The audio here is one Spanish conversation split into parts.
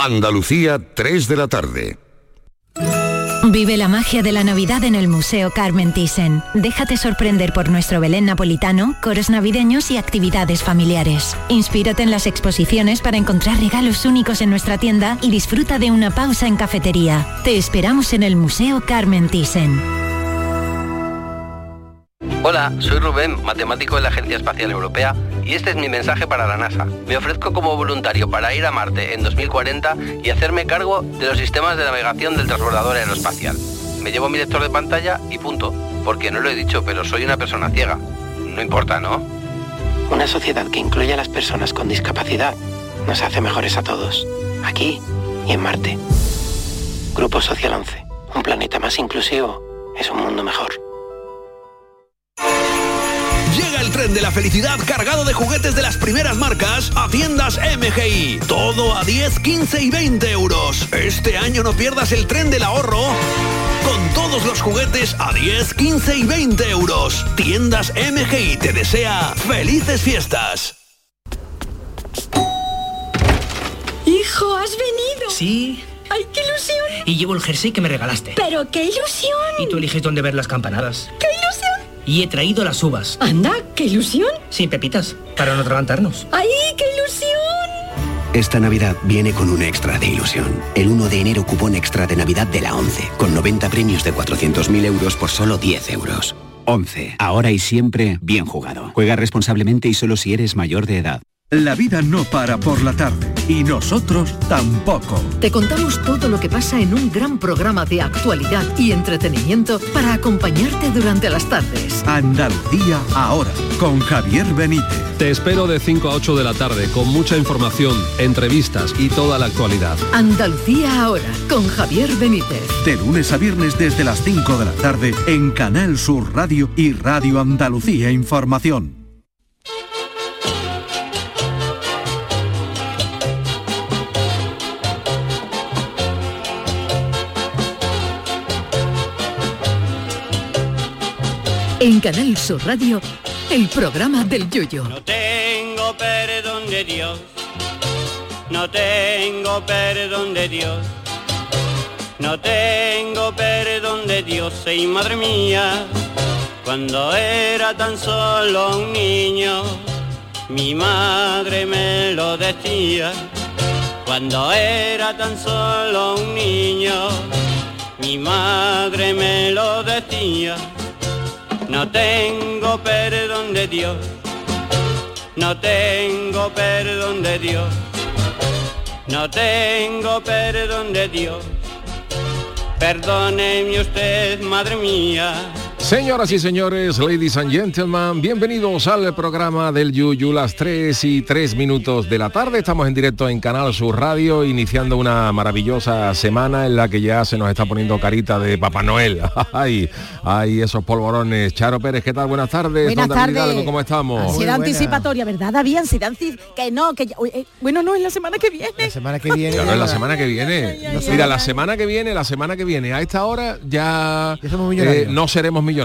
Andalucía, 3 de la tarde. Vive la magia de la Navidad en el Museo Carmen Thyssen. Déjate sorprender por nuestro Belén napolitano, coros navideños y actividades familiares. Inspírate en las exposiciones para encontrar regalos únicos en nuestra tienda y disfruta de una pausa en cafetería. Te esperamos en el Museo Carmen Thyssen. Hola, soy Rubén, matemático de la Agencia Espacial Europea, y este es mi mensaje para la NASA. Me ofrezco como voluntario para ir a Marte en 2040 y hacerme cargo de los sistemas de navegación del transbordador aeroespacial. Me llevo mi lector de pantalla y punto, porque no lo he dicho, pero soy una persona ciega. No importa, ¿no? Una sociedad que incluye a las personas con discapacidad nos hace mejores a todos, aquí y en Marte. Grupo Social 11, un planeta más inclusivo es un mundo mejor. Llega el tren de la felicidad cargado de juguetes de las primeras marcas a tiendas MGI. Todo a 10, 15 y 20 euros. Este año no pierdas el tren del ahorro con todos los juguetes a 10, 15 y 20 euros. Tiendas MGI te desea felices fiestas. Hijo, ¿has venido? Sí. ¡Ay, qué ilusión! Y llevo el jersey que me regalaste. ¡Pero qué ilusión! Y tú eliges dónde ver las campanadas. ¡Qué ilusión! Y he traído las uvas. Anda, qué ilusión. Sí, pepitas, para no atragantarnos. ¡Ay, qué ilusión! Esta Navidad viene con un extra de ilusión. El 1 de enero cupón extra de Navidad de la 11, con 90 premios de 400.000 euros por solo 10 euros. 11. Ahora y siempre, bien jugado. Juega responsablemente y solo si eres mayor de edad. La vida no para por la tarde y nosotros tampoco. Te contamos todo lo que pasa en un gran programa de actualidad y entretenimiento para acompañarte durante las tardes. Andalucía ahora, con Javier Benítez. Te espero de 5 a 8 de la tarde con mucha información, entrevistas y toda la actualidad. Andalucía ahora, con Javier Benítez. De lunes a viernes desde las 5 de la tarde en Canal Sur Radio y Radio Andalucía Información. En Canal Sur Radio, el programa del Yoyo. No tengo perdón de Dios, no tengo perdón de Dios, no tengo perdón de Dios, y madre mía, cuando era tan solo un niño, mi madre me lo decía. Cuando era tan solo un niño, mi madre me lo decía. No tengo perdón de Dios, no tengo perdón de Dios, no tengo perdón de Dios. Perdóneme usted, madre mía. Señoras y señores, ladies and gentlemen, bienvenidos al programa del Yuyu, las 3:03 de la tarde. Estamos en directo en Canal Sur Radio, iniciando una maravillosa semana en la que ya se nos está poniendo carita de Papá Noel. Ay, esos polvorones. Charo Pérez, ¿qué tal? Buenas tardes. Buenas tardes. Hidalgo, ¿cómo estamos? Ansiedad anticipatoria, ¿verdad, David? Ansiedad que no, que ya, bueno, no, es la semana que viene. La semana que viene. Claro, es la semana que viene. Mira, la semana que viene, a esta hora ya somos millonarios. No seremos millonarios.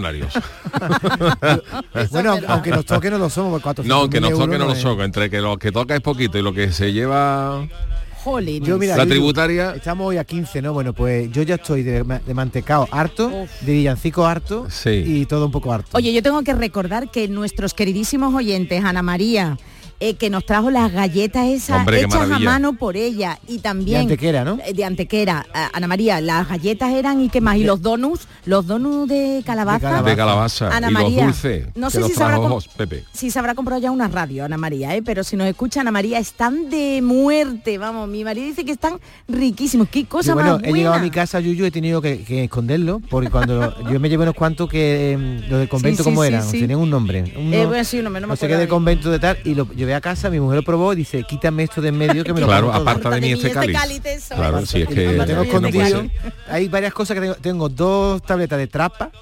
Bueno, aunque nos toque no lo somos. No, aunque nos toque no lo somos. Entre que lo que toca es poquito y lo que se lleva... Yo, mira, la tributaria. Estamos hoy a 15, ¿no? Bueno, pues yo ya estoy de mantecao harto, de villancico harto, sí, y todo un poco harto. Oye, yo tengo que recordar que nuestros queridísimos oyentes, Ana María, que nos trajo las galletas esas, hombre, hechas a mano por ella, y también de Antequera, ¿no? De Antequera. Ana María, las galletas eran, y qué más, y los donuts de calabaza. De calabaza. Ana y María, los dulces. no sé si se habrá comprado ya una radio, Ana María, pero si nos escucha, Ana María, están de muerte, vamos. Mi marido dice que están riquísimos. Qué cosa más buena. He llegado a mi casa, Yuyu, he tenido que esconderlo, porque cuando yo me llevé unos cuantos que los del convento, ¿cómo eran? Tenían un nombre. Bueno, sí, no me sé qué del convento de tal, y lo llevé a casa, mi mujer lo probó y dice, quítame esto de en medio que me lo claro, aparta de mí este cáliz. Claro, si es que lo tengo escondido. Hay varias cosas que tengo 2 tabletas de trapa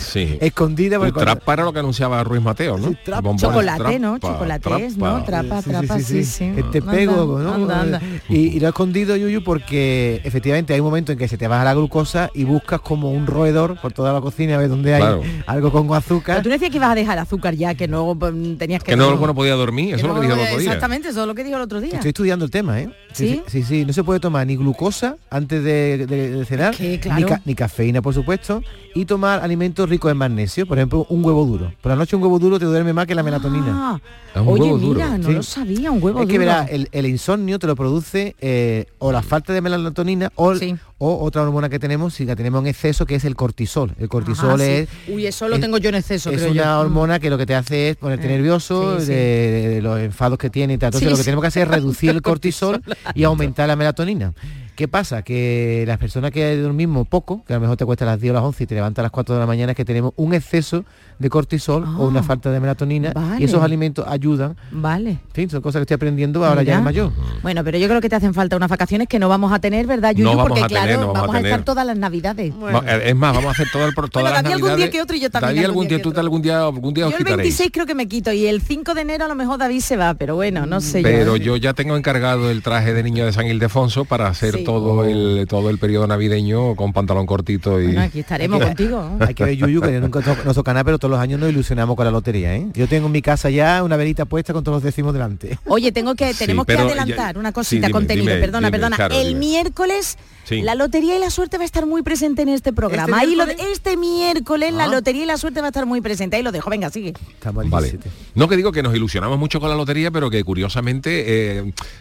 Sí. Escondida. Trapa era lo que anunciaba Ruiz Mateo, ¿no? Sí, chocolate, ¿no? Chocolates, ¿no? Trapa, sí. Te pego, ¿no? Anda. Y lo he escondido, Yuyu, porque efectivamente hay un momento en que se te baja la glucosa y buscas como un roedor por toda la cocina a ver dónde hay algo con azúcar. Pero tú decías que ibas a dejar azúcar ya, que no tenías que... Que no podía dormir, eso es lo que dijo el otro día. Exactamente, eso es lo que dijo el otro día. Estoy estudiando el tema, ¿eh? ¿Sí? Sí, no se puede tomar ni glucosa antes de cenar, ni cafeína, por supuesto, y tomar alimentos ricos en magnesio, por ejemplo, un huevo duro. Por la noche un huevo duro te duerme más que la melatonina. Oye, mira, no lo sabía, un huevo duro. Es que verá, el insomnio te lo produce o la falta de melatonina o otra hormona que tenemos, si la tenemos en exceso, que es el cortisol. El cortisol es... Uy, eso lo tengo yo en exceso, es creo una hormona que lo que te hace es ponerte nervioso, de los enfados que tiene y tal. Entonces lo que tenemos que hacer es reducir el cortisol y aumentar la melatonina. ¿Qué pasa? Que las personas que dormimos poco, que a lo mejor te cuesta a las 10 o las 11 y te levantas a las 4 de la mañana, es que tenemos un exceso de cortisol o una falta de melatonina, y esos alimentos ayudan. Vale. En fin, son cosas que estoy aprendiendo ahora ya en mayor. Bueno, pero yo creo que te hacen falta unas vacaciones que no vamos a tener, ¿verdad, Yuyu? Porque claro, vamos a estar todas las navidades. Bueno. Es más, vamos a hacer todas las navidades. Algún día que otro y yo también. Algún día yo el 26 creo que me quito y el 5 de enero a lo mejor David se va, pero bueno, no sé. Pero yo ya tengo encargado el traje de niño de San Ildefonso para hacer todo el periodo navideño con pantalón cortito y... Bueno, aquí estaremos contigo. Hay que ver, Yuyu, que nunca nos toca nada, pero todos los años nos ilusionamos con la lotería, ¿eh? Yo tengo en mi casa ya una velita puesta con todos los décimos delante. Oye, tenemos que adelantar una cosita, contenido, perdona. Claro, el miércoles la lotería y la suerte va a estar muy presente en este programa. Este miércoles la lotería y la suerte va a estar muy presente. Ahí lo dejo, venga, sigue. Vale. No, que digo que nos ilusionamos mucho con la lotería, pero que curiosamente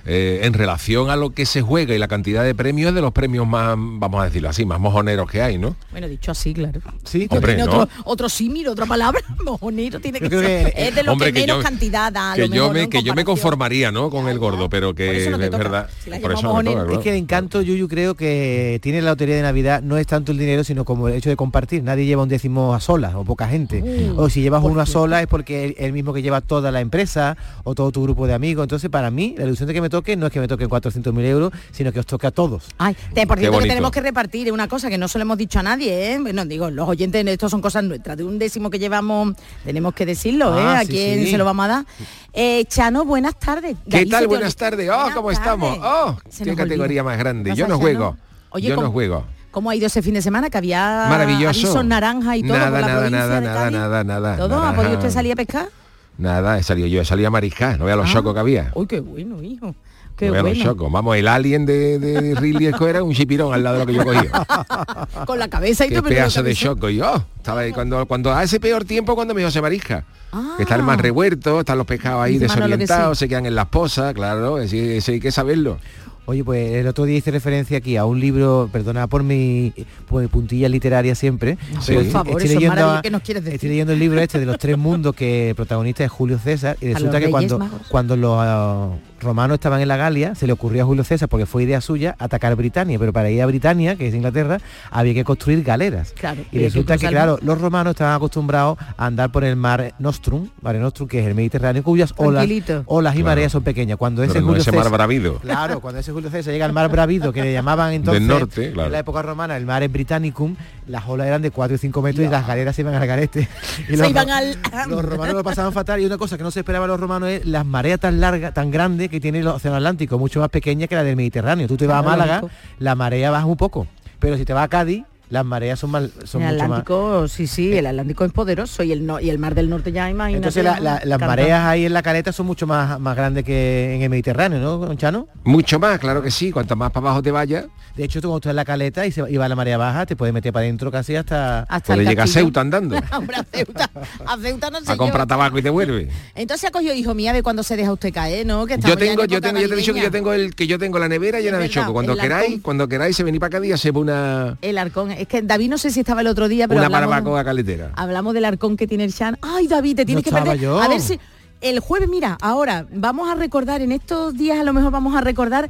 en relación a lo que se juega y la cantidad de premios es de los premios más, vamos a decirlo así, más mojoneros que hay, ¿no? Bueno, dicho así, claro. Sí, hombre, tiene ¿no? otro símil, otra palabra. Mojonero tiene que ser. Es de lo que menos cantidad da. Que yo me conformaría, ¿no? Con el gordo, pero que es verdad. Por eso no toca, es que el encanto, Yuyu, creo que tiene la lotería de Navidad no es tanto el dinero, sino como el hecho de compartir. Nadie lleva un décimo a solas o poca gente. O si llevas uno a solas es porque es el mismo que lleva toda la empresa o todo tu grupo de amigos. Entonces, para mí, la ilusión de que me toque no es que me toquen 400.000 euros, sino que os toque a todos. Ay, por cierto, que tenemos que repartir una cosa que no se lo hemos dicho a nadie, ¿eh? Bueno, digo, los oyentes, esto son cosas nuestras. De un décimo que llevamos, tenemos que decirlo, ¿eh? ¿A quién se lo vamos a dar? Chano, buenas tardes. ¿Qué tal? Buenas tardes. ¿Cómo estamos? Qué categoría más grande. Yo no juego. Oye, yo no juego. ¿Cómo ha ido ese fin de semana? Que había maravilloso. avisos naranja y todo por la provincia de Cádiz. Nada. ¿Todo? ¿Ha podido usted salir a pescar? Nada, he salido a mariscar. No vea los chocos que había. Uy, qué bueno, hijo. Qué bueno. Los chocos. Vamos, el alien de Ridley Scott era un chipirón al lado de lo que yo cogía. Con la cabeza y todo. Qué pedazo de choco. Y estaba ahí cuando hace peor tiempo cuando mejor se marisca. Que está el mar revuelto, están los pescados ahí desorientados, se quedan en las posas, claro, eso hay que saberlo. Oye, pues el otro día hice referencia aquí a un libro, perdona por mi puntilla literaria siempre, pero por favor, estoy leyendo el libro este de los 3 mundos, que el protagonista es Julio César, y resulta que cuando los romanos estaban en la Galia, se le ocurrió a Julio César, porque fue idea suya, atacar Britania, pero para ir a Britania, que es Inglaterra, había que construir galeras. Claro, y resulta que, claro, los romanos estaban acostumbrados a andar por el Mare Nostrum, que es el Mediterráneo, cuyas olas y mareas son pequeñas. Cuando ese Julio César, mar bravido. Claro, cuando ese Julio César llega al mar bravido, que le llamaban entonces, del norte, claro, en la época romana, el Mare Britannicum, las olas eran de 4 y 5 metros y las galeras se iban al garete. Y los romanos lo pasaban fatal, y una cosa que no se esperaba a los romanos es las mareas tan largas, tan grandes que tiene el océano Atlántico, mucho más pequeña que la del Mediterráneo. Tú te vas a Málaga, la marea baja un poco, pero si te vas a Cádiz, las mareas son el Atlántico, más... Sí, el Atlántico es poderoso y el mar del norte ya, imagínate. Entonces las mareas ahí en la caleta son mucho más grandes que en el Mediterráneo, ¿no, Chano? Mucho más, claro que sí, cuanto más para abajo te vayas. De hecho, tú cuando estás en la caleta y va la marea baja, te puedes meter para adentro casi hasta puedes llegar a Ceuta andando. Hombre, a Ceuta no sé. A comprar tabaco y te vuelve. Entonces acogió, hijo mío, a ver cuándo se deja usted caer, ¿no? Que yo te he dicho que yo tengo la nevera llena de choco. Cuando queráis se venir para Cádiz y hacemos una... El Arcón. Es que David no sé si estaba el otro día, pero una barbacoa caletera. Hablamos del Arcón que tiene el Chan. Ay, David, te tienes que perder. A ver si el jueves, mira, ahora vamos a recordar, en estos días a lo mejor vamos a recordar,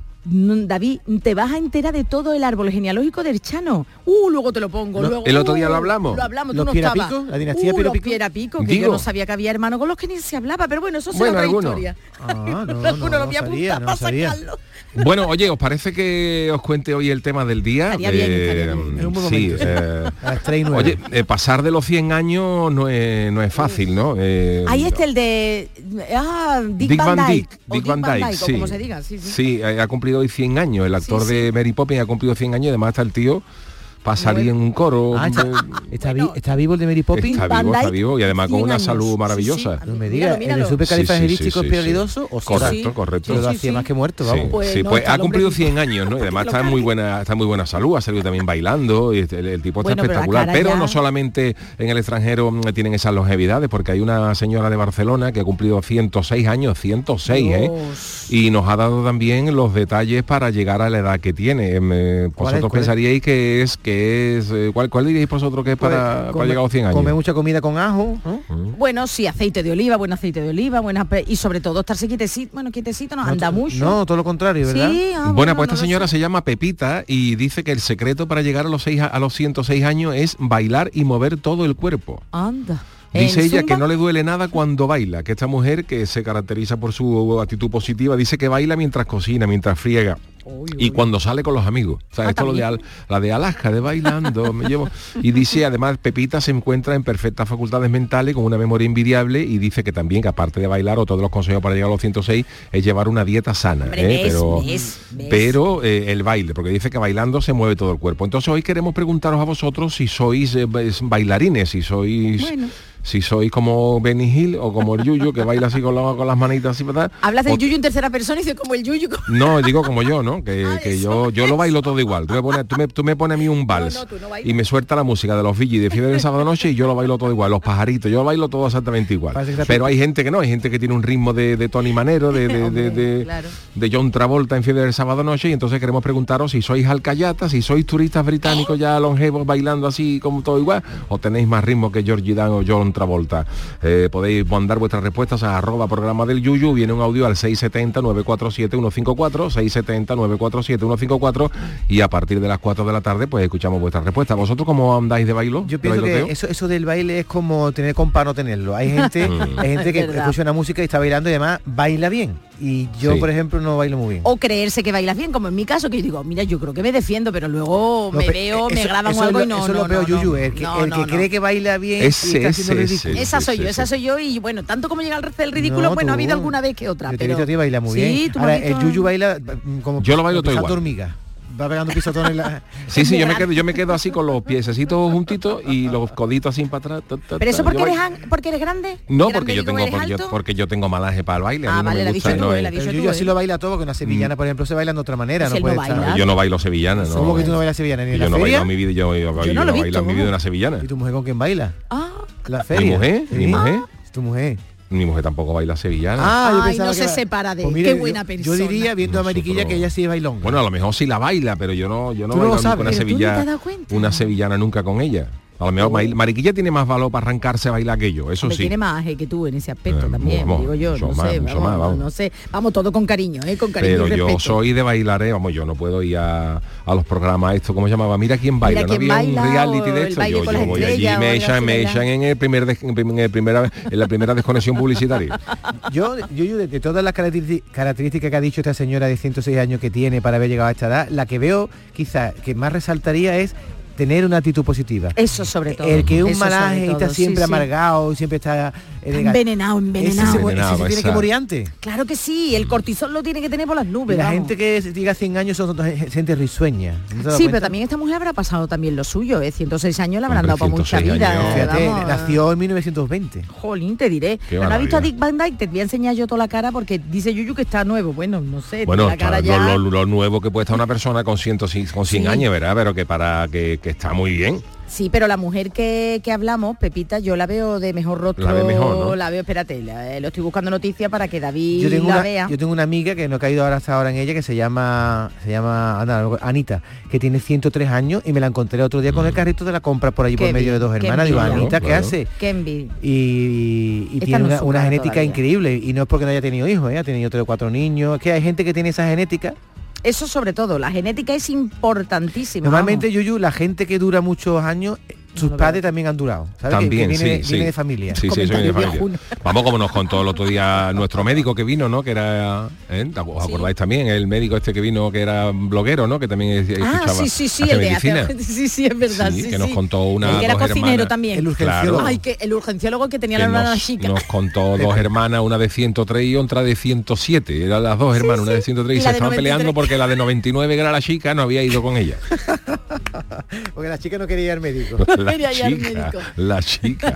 David, te vas a enterar de todo el árbol genealógico del Chano. Luego te lo pongo. Luego, el otro día lo hablamos. Tú no estabas. La dinastía Los Pierapico, que yo no sabía que había hermanos con los que ni se hablaba, pero bueno, eso será otra historia. No sabía. Bueno, oye, ¿os parece que os cuente hoy el tema del día? Estaría bien. En un sí, momento. A las 3:09. Oye, pasar de los 100 años no es fácil, ¿no? Ahí está el de Dick Van Dyke. Dick Van Dyke, o sí. como se diga. Sí. Sí, ha cumplido hoy 100 años. El actor de Mary Poppins ha cumplido 100 años y además está el tío para salir en un coro. ¿Está vivo el de Mary Poppins? Está vivo y además con una salud maravillosa. No me digas, el supercalifragilístico espiralidoso, correcto. Lo hacía más que muerto, vamos. Pues ha cumplido 100 años, ¿no? Y además está en muy buena salud, ha salido también bailando, y el tipo está espectacular. Pero no solamente en el extranjero tienen esas longevidades, porque hay una señora de Barcelona que ha cumplido 106 años, 106, y nos ha dado también los detalles para llegar a la edad que tiene. Vosotros pensaríais que es ¿cuál diríais vosotros que es para llegar a los 100 años? Come mucha comida con ajo, ¿no? Bueno, sí, aceite de oliva, buen aceite de oliva, y sobre todo estarse quietecito, no anda mucho. No, todo lo contrario, ¿verdad? Sí, bueno, pues esta señora se llama Pepita y dice que el secreto para llegar a los 106 años es bailar y mover todo el cuerpo. Anda. Dice ella que no le duele nada cuando baila, que esta mujer, que se caracteriza por su actitud positiva, dice que baila mientras cocina, mientras friega. Y cuando sale con los amigos. O sea, esto la de Alaska, de bailando, me llevo. Y dice, además, Pepita se encuentra en perfectas facultades mentales, con una memoria envidiable, y dice que también, que aparte de bailar, otro de los consejos para llegar a los 106 es llevar una dieta sana. Pero el baile, porque dice que bailando se mueve todo el cuerpo. Entonces hoy queremos preguntaros a vosotros si sois bailarines, si sois... Bueno. Si sois como Benny Hill o como el Yuyu, que baila así con las manitas así, ¿verdad? Hablas del Yuyu en tercera persona y dices como el Yuyu. No, digo como yo, ¿no? Que yo lo bailo todo igual. Tú me pones a mí un vals y me suelta la música de los Vigis de Fiebre del Sábado Noche y yo lo bailo todo igual. Los pajaritos, yo lo bailo todo exactamente igual. Pero hay gente que no, hay gente que tiene un ritmo de Tony Manero, de John Travolta en Fiebre del Sábado Noche, y entonces queremos preguntaros si sois alcayatas, si sois turistas británicos ya longevos bailando así como todo igual, o tenéis más ritmo que Georgie Dan o John Travolta. Podéis mandar vuestras respuestas a @programa del Yuyu. Viene un audio al 670-947-154, 670-947-154, y a partir de las 4 de la tarde pues escuchamos vuestras respuestas. ¿Vosotros cómo andáis de bailo? Yo pienso que eso del baile es como tener compa no tenerlo. Hay gente que escucha una música y está bailando y además baila bien. Y yo, por ejemplo, no bailo muy bien. O creerse que bailas bien, como en mi caso, que yo digo, mira, yo creo que me defiendo, pero luego me graban o algo y no. Eso lo veo Yuyu, el que cree que baila bien está haciendo ridículo. Esa soy yo, y bueno, tanto como llega al resto del ridículo, bueno, ha habido alguna vez que otra. Pero a ti baila muy bien. Ahora, el Yuyu baila como yo lo bailo todo igual. Hormiga. Va pegando pisotones en la... Sí, yo me quedo así con los piececitos juntitos y los coditos así para atrás. ¿Pero eso porque eres grande? No, porque yo tengo malaje para el baile. Ah, vale, yo así lo baila todo, que una sevillana, por ejemplo, se baila de otra manera. No puede estar. Yo no bailo sevillana, ¿no? ¿Cómo que tú no bailas sevillana? ¿Ni en la feria? Yo no bailo mi vida, yo bailo mi vida en una sevillana. ¿Y tu mujer con quién baila? ¿La feria? ¿Mi mujer? ¿Tu mujer? Mi mujer tampoco baila sevillana. No se separa de qué buena persona. Yo diría, viendo a Mariquilla, que ella sí es bailonga. Bueno, a lo mejor sí la baila, pero yo no bailo nunca una sevillana nunca con ella. A lo mejor Mariquilla tiene más valor para arrancarse a bailar que yo, eso sí. Tiene más que tú en ese aspecto también, digo yo, no sé. Vamos, todo con cariño, con cariño. Pero y respeto. yo soy de bailar, yo no puedo ir a los programas esto, ¿cómo se llamaba? Mira quién baila, no había un reality de esto. Yo voy allí y me echan en la primera desconexión publicitaria. Yo de todas las características que ha dicho esta señora de 106 años que tiene para haber llegado a esta edad, la que veo quizás que más resaltaría es tener una actitud positiva. Eso sobre todo. El que es un malaje y está siempre amargado, siempre está envenenado. Ese se tiene que morir antes. Claro que sí, el cortisol lo tiene que tener por las nubes. La gente que diga 100 años son gente risueña. Sí, pero también esta mujer habrá pasado también lo suyo, 106 años le habrán dado para mucha vida. Fíjate, nació en 1920. Jolín, te diré. ¿No has visto a Dick Van Dyke? Te voy a enseñar yo toda la cara porque dice Yuyu que está nuevo. Bueno, no sé. Bueno, la cara ya... lo nuevo que puede estar una persona con 100 años, ¿verdad? Pero que para que está muy bien. Sí, pero la mujer que hablamos, Pepita, yo la veo de mejor rostro. La veo mejor, ¿no? La veo, espérate, lo estoy buscando noticias para que David la vea. Yo tengo una amiga que no he caído hasta ahora en ella, que se llama Anita, que tiene 103 años y me la encontré el otro día con el carrito de la compra por allí por medio de dos hermanas. Digo, Anita, ¿qué hace? Qué envidia. Y tiene una genética increíble, y no es porque no haya tenido hijos, ha tenido 3 o 4 niños. Es que hay gente que tiene esa genética. Eso sobre todo, la genética es importantísima. Normalmente, Yuyu, la gente que dura muchos años sus padres también han durado, ¿sabes? También, que viene, sí. viene de familia. Sí, eso viene de familia. Vamos, como nos contó el otro día nuestro médico que vino, ¿no? Que era, ¿os acordáis también? El médico este que vino, que era bloguero, ¿no? Que también escuchaba el medicina. Sí, es verdad. Sí, que nos contó una que era dos cocinero hermanas. También. El urgenciólogo. Claro. Ay, que el urgenciólogo que tenía la hermana chica. Nos contó dos hermanas, una de 103 y otra de 107. Eran las dos hermanas, una de 103 y se estaban peleando porque la de 99, que era la chica, no había ido con ella. Porque la chica no quería ir al médico. La chica.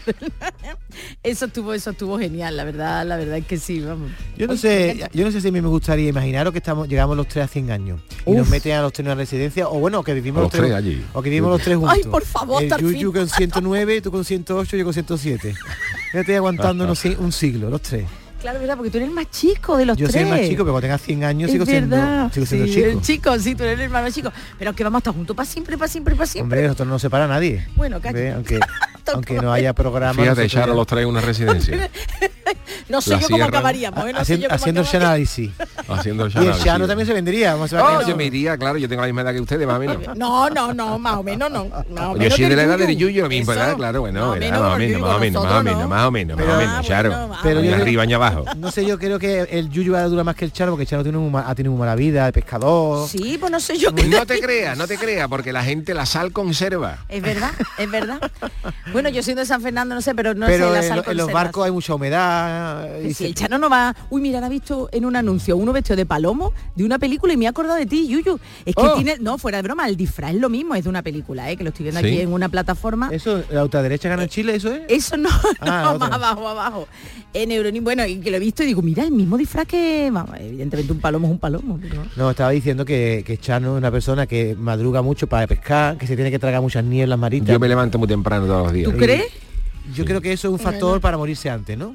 Eso estuvo genial, la verdad es que sí, vamos. Yo no sé si a mí me gustaría imaginaros que llegamos los 3 a 100 años y nos meten a los 3 en una residencia, o bueno, que vivimos los 3 allí. O que vivimos los 3 juntos. Ay, por favor, el Yuyu con 109, tú con 108, yo con 107. Ya estoy aguantándonos un siglo, los 3. Claro, verdad, porque tú eres el más chico de los yo 3. Yo soy el más chico, pero cuando tenga 100 años sigo siendo chico. El chico, sí, tú eres el hermano chico. Pero que vamos a estar juntos para siempre. Hombre, nosotros no nos separa nadie. Bueno, aunque no haya programa. Fíjate, echar a los 3 en una residencia. No sé yo cómo acabaríamos. Haciendo el análisis. Haciendo el y el Chano también se vendría. Yo me iría, claro, yo tengo la misma edad que ustedes, más o menos. No, más o menos no. Yo soy de la edad del Yuyu, mismo, ¿verdad? Claro, bueno, más o menos, claro. Pero ni arriba ni abajo. No sé, yo creo que el Yuyu va a durar más que el Chano, porque el Chano ha tenido muy mala vida, de pescador. Sí, pues no sé yo. No te creas, porque la gente la sal conserva. Es verdad. Bueno, yo soy de San Fernando, no sé, pero no sé la sal conserva. En los barcos hay mucha humedad. Sí, el Chano no va. Uy, mira, la he visto en un anuncio uno vestido de palomo de una película y me he acordado de ti, Yuyu. Es que tiene, no, fuera de broma, el disfraz es lo mismo, es de una película, que lo estoy viendo aquí en una plataforma. ¿Eso, la ultraderecha gana en Chile, eso es? Eso no, más abajo. En Euronews, bueno, y que lo he visto y digo, mira, el mismo disfraz que, vamos, evidentemente un palomo es un palomo. No, estaba diciendo que Chano es una persona que madruga mucho para pescar, que se tiene que tragar muchas nieblas maritas. Yo me levanto muy temprano todos los días. ¿Tú crees? Yo creo que eso es un factor para morirse antes, ¿no?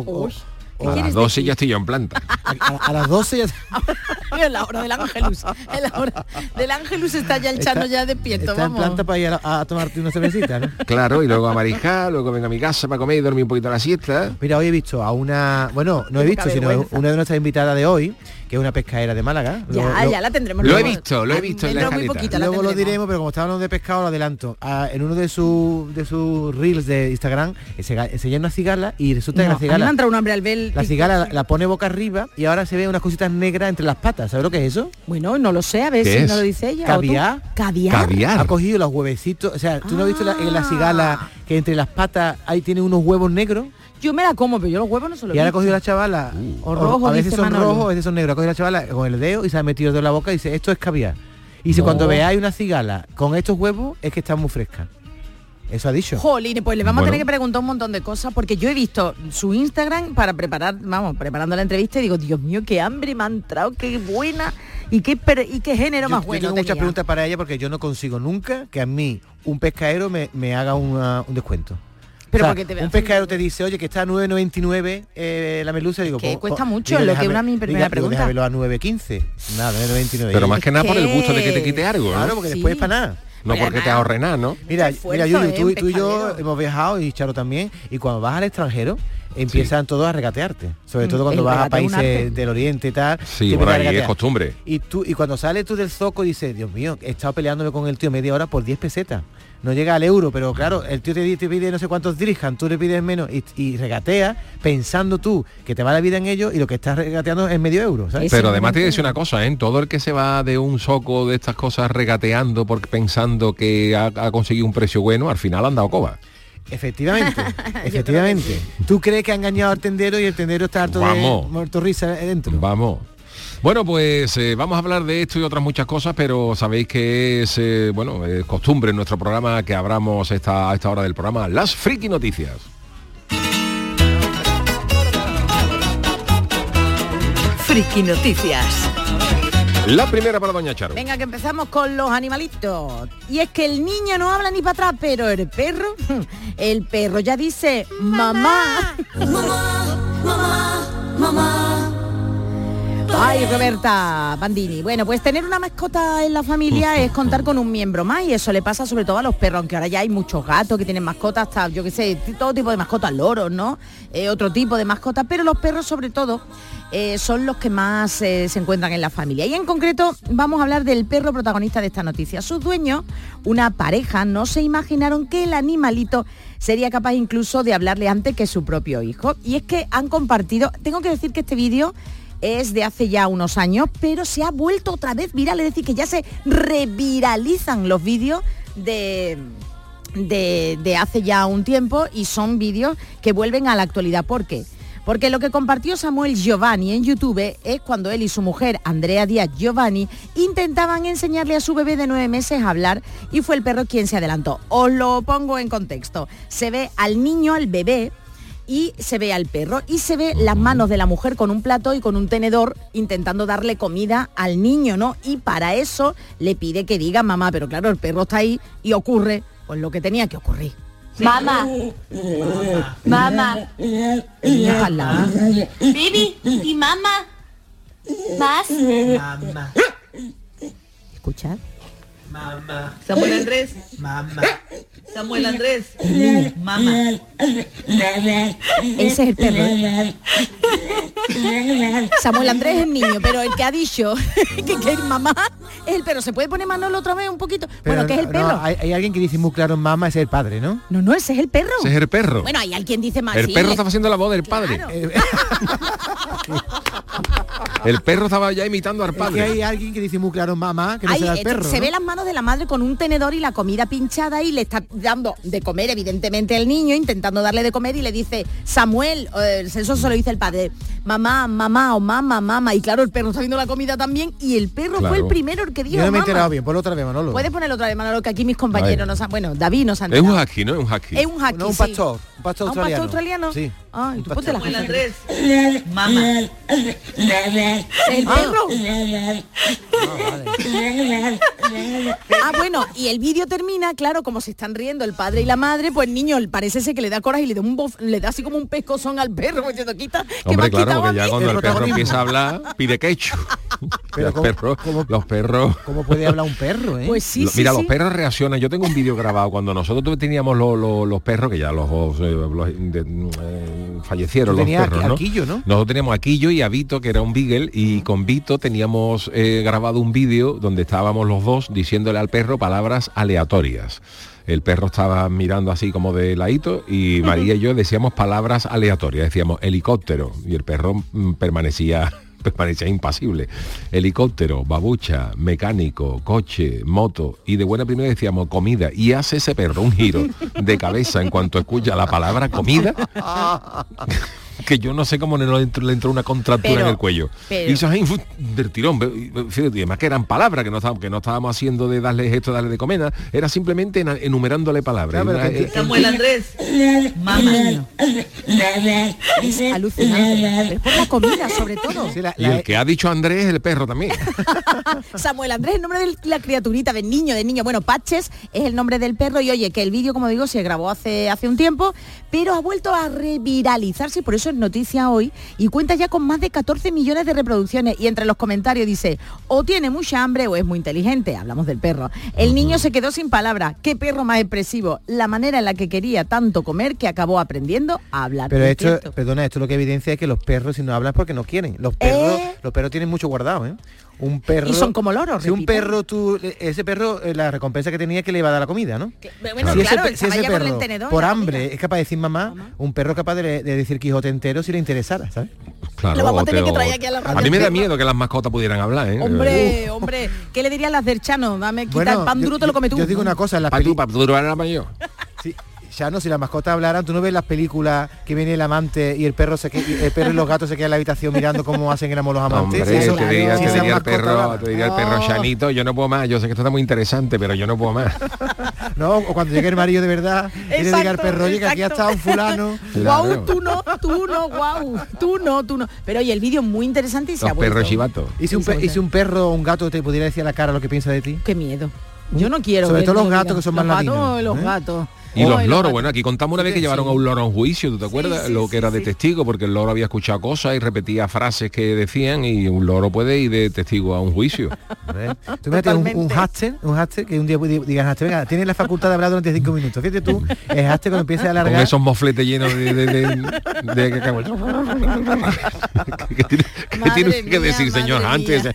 A las 12 ya estoy yo en planta. A las 12 ya... En la hora del Ángelus. En la hora del Ángelus está ya el Chano ya despierto. Está en planta para ir a tomarte una cervecita, ¿no? Claro, y luego a mariscar, luego vengo a mi casa para comer y dormir un poquito a la siesta. Mira, hoy he visto a una... Bueno, no he visto, sino una de nuestras invitadas de hoy, que es una pescadera de Málaga. Ya la tendremos. Lo he visto en la escaleta. Luego lo diremos, pero como estábamos de pescado, lo adelanto. En uno de sus reels de Instagram se llena una cigala y resulta que la cigala... A mí me ha entrado un hambre al ver... La cigala la pone boca arriba y ahora se ve unas cositas negras entre las patas. ¿Sabes lo que es eso? Bueno, no lo sé, a ver si no lo dice ella. Caviar. ¿Caviar? Ha cogido los huevecitos. O sea, ¿tú no has visto en la cigala que entre las patas ahí tiene unos huevos negros? Yo me la como, pero yo los huevos no se los Y ahora ha cogido la chavala, a veces son rojos, a veces son negros, ha cogido la chavala con el dedo y se ha metido el dedo en la boca y dice, esto es caviar. Y dice, cuando veáis una cigala con estos huevos, es que está muy fresca. Eso ha dicho. Jolín, pues le vamos a tener que preguntar un montón de cosas, porque yo he visto su Instagram para preparando la entrevista y digo, Dios mío, qué hambre me ha entrado, qué buena y qué género más bueno. Yo tengo muchas preguntas para ella porque yo no consigo nunca que a mí un pescadero me haga un descuento. Pero porque un pescadero te dice, oye, que está a 9,99 la merluza, digo, que cuesta mucho, lo que es mi primera pregunta. Déjamelo a 9,15. Nada, 9,99. Pero más que nada por el gusto de que te quite algo, ¿no? Claro, porque después es para nada. No porque te ahorre nada, ¿no? Mira, Yuyu, tú y yo hemos viajado, y Charo también, y cuando vas al extranjero, empiezan todos a regatearte. Sobre todo cuando vas a países del Oriente y tal. Sí, por ahí es costumbre. Y cuando sales tú del zoco dices, Dios mío, he estado peleándome con el tío media hora por 10 pesetas. No llega al euro, pero claro, el tío te pide no sé cuántos dirham, tú le pides menos y regatea pensando tú que te va la vida en ello y lo que estás regateando es medio euro, ¿sabes? Pero además te dice una cosa, todo el que se va de un zoco de estas cosas regateando pensando que ha conseguido un precio bueno, al final han dado coba. Efectivamente. ¿Tú crees que ha engañado al tendero y el tendero está harto de muerto risa dentro? Vamos. Bueno, pues vamos a hablar de esto y otras muchas cosas, pero sabéis que es costumbre en nuestro programa que abramos a esta hora del programa las friki noticias. Friki noticias. La primera para doña Charo. Venga, que empezamos con los animalitos. Y es que el niño no habla ni para atrás, pero el perro ya dice mamá. Mamá. Ay, Roberta Bandini. Bueno, pues tener una mascota en la familia es contar con un miembro más, y eso le pasa sobre todo a los perros, aunque ahora ya hay muchos gatos que tienen mascotas, hasta, yo qué sé, todo tipo de mascotas, loros, ¿no? Otro tipo de mascotas, pero los perros sobre todo son los que más se encuentran en la familia. Y en concreto vamos a hablar del perro protagonista de esta noticia. Sus dueños, una pareja, no se imaginaron que el animalito sería capaz incluso de hablarle antes que su propio hijo. Y es que han compartido, tengo que decir que este vídeo es de hace ya unos años, pero se ha vuelto otra vez viral, es decir, que ya se reviralizan los vídeos de hace ya un tiempo y son vídeos que vuelven a la actualidad. ¿Por qué? Porque lo que compartió Samuel Giovanni en YouTube es cuando él y su mujer, Andrea Díaz Giovanni, intentaban enseñarle a su bebé de 9 meses a hablar y fue el perro quien se adelantó. Os lo pongo en contexto. Se ve al niño, al bebé, y se ve al perro y se ve las manos de la mujer con un plato y con un tenedor intentando darle comida al niño, ¿no? Y para eso le pide que diga mamá, pero claro, el perro está ahí y ocurre pues lo que tenía que ocurrir. Mamá. Mamá. Bibi, ¿y mamá? ¿Más? Mamá. ¿Escuchad? Mamá. Samuel Andrés. Mamá. Samuel Andrés. Mamá. Ese es el perro. Samuel Andrés es el niño, pero el que ha dicho que mamá es el perro. ¿Se puede poner Manolo otra vez un poquito? Pero bueno, ¿qué es el perro? No, hay alguien que dice muy claro, mamá es el padre, ¿no? No, ese es el perro. Ese es el perro. Bueno, hay alguien que dice más. El perro estaba haciendo la voz del padre. Claro. El perro estaba ya imitando al padre. Es que hay alguien que dice muy claro, mamá, que no será el perro, se ¿no? ve las manos de la madre con un tenedor y la comida pinchada y le está dando de comer evidentemente al niño, intentando darle de comer y le dice Samuel, eso se lo dice el padre, mamá o mamá, y claro, el perro está viendo la comida también y el perro fue el primero el que dijo Yo no me he mamá. enterado bien, ponlo otra vez, Manolo. Puedes ponerlo otra vez, Manolo, que aquí mis compañeros nos han... Bueno, David nos han Es un enterado. husky, ¿no? Es un husky. Es un husky, No, un sí. pastor ¿Un pastor australiano? Sí. Ay, tú ponte la Samuel cara. Andrés. Mamá. ¿El perro? Bueno, y el vídeo termina, claro, como se están riendo el padre y la madre, pues el niño parece ser que le da coraje y le da así como un pescozón al perro, como diciendo, quita, que Hombre, me has claro, quitado porque a ya mí. cuando el perro empieza a hablar, pide quechu. Pero Los perros... ¿Cómo puede hablar un perro, eh? Pues sí, Mira, sí. los perros reaccionan. Yo tengo un vídeo grabado cuando nosotros teníamos los perros, que ya fallecieron los perros, ¿no? Quillo, ¿no? Nosotros teníamos a Quillo y a Vito, que era un beagle, y con Vito teníamos grabado un vídeo donde estábamos los dos diciéndole al perro palabras aleatorias. El perro estaba mirando así como de ladito y María y yo decíamos palabras aleatorias, decíamos helicóptero y el perro permanecía impasible. Helicóptero, babucha, mecánico, coche, moto, y de buena primera decíamos comida, y hace ese perro un giro de cabeza en cuanto escucha la palabra comida que yo no sé cómo le entró una contractura en el cuello. Y eso es del tirón. Fíjate, además que eran palabras que no estábamos haciendo de darle esto, darle de comer, era simplemente enumerándole palabras. Samuel Andrés. Mamá. Es alucinante. Es por la comida, sobre todo. Y el que ha dicho Andrés es el perro también. Samuel Andrés es el nombre de la criaturita, del niño. Bueno, Patches es el nombre del perro y oye, que el vídeo, como digo, se grabó hace un tiempo, pero ha vuelto a reviralizarse y por eso es noticia hoy y cuenta ya con más de 14 millones de reproducciones y entre los comentarios dice, o tiene mucha hambre o es muy inteligente, hablamos del perro. El niño se quedó sin palabras, qué perro más expresivo, la manera en la que quería tanto comer que acabó aprendiendo a hablar. Pero esto, perdona, esto lo que evidencia es que los perros si no hablan es porque no quieren. Los perros tienen mucho guardado, ¿eh? Un perro, y son como loros. Si un perro, ese perro, la recompensa que tenía es que le iba a dar la comida, ¿no? Bueno, si claro, ese perro, el tenedor, por hambre, es capaz de decir mamá, un perro es capaz de decir Quijote entero si le interesara, ¿sabes? Claro, lo vamos a tener que traer aquí a la radio. A mí me da miedo que las mascotas pudieran hablar, ¿eh? Hombre, ¿qué le dirían las del Chano? Dame, quita el pan duro, te lo comes tú. Yo digo una cosa, en las películas... duro era para yo. Sí. Ya no, si las mascotas hablaran, tú no ves las películas que viene el amante y el perro y los gatos se quedan en la habitación mirando cómo hacen el amor los amantes. Hombre, sí, te diría el perro Chanito, yo no puedo más, yo sé que esto está muy interesante, pero yo no puedo más. No, o cuando llegue el marido de verdad y le diga al perro, oye, que aquí ha estado un fulano. Guau, tú no. Pero oye, el vídeo es muy interesante y se ha vuelto. Perros chivatos. ¿Y si un perro o un gato te pudiera decir a la cara lo que piensa de ti? Qué miedo. Yo no quiero. Sobre todo los gatos que son más ladinos. Los gatos. Y los loros, bueno, aquí contamos una vez que llevaron a un loro a un juicio, ¿tú te acuerdas? Lo que era de testigo, porque el loro había escuchado cosas y repetía frases que decían, y un loro puede ir de testigo a un juicio. Tú imagínate un hámster que un día digas hámster, venga, tienes la facultad de hablar durante 5 minutos. Fíjate tú, el hámster cuando empieza a alargar... Con esos mofletes llenos de ¿Qué tiene que decir, señor hámster?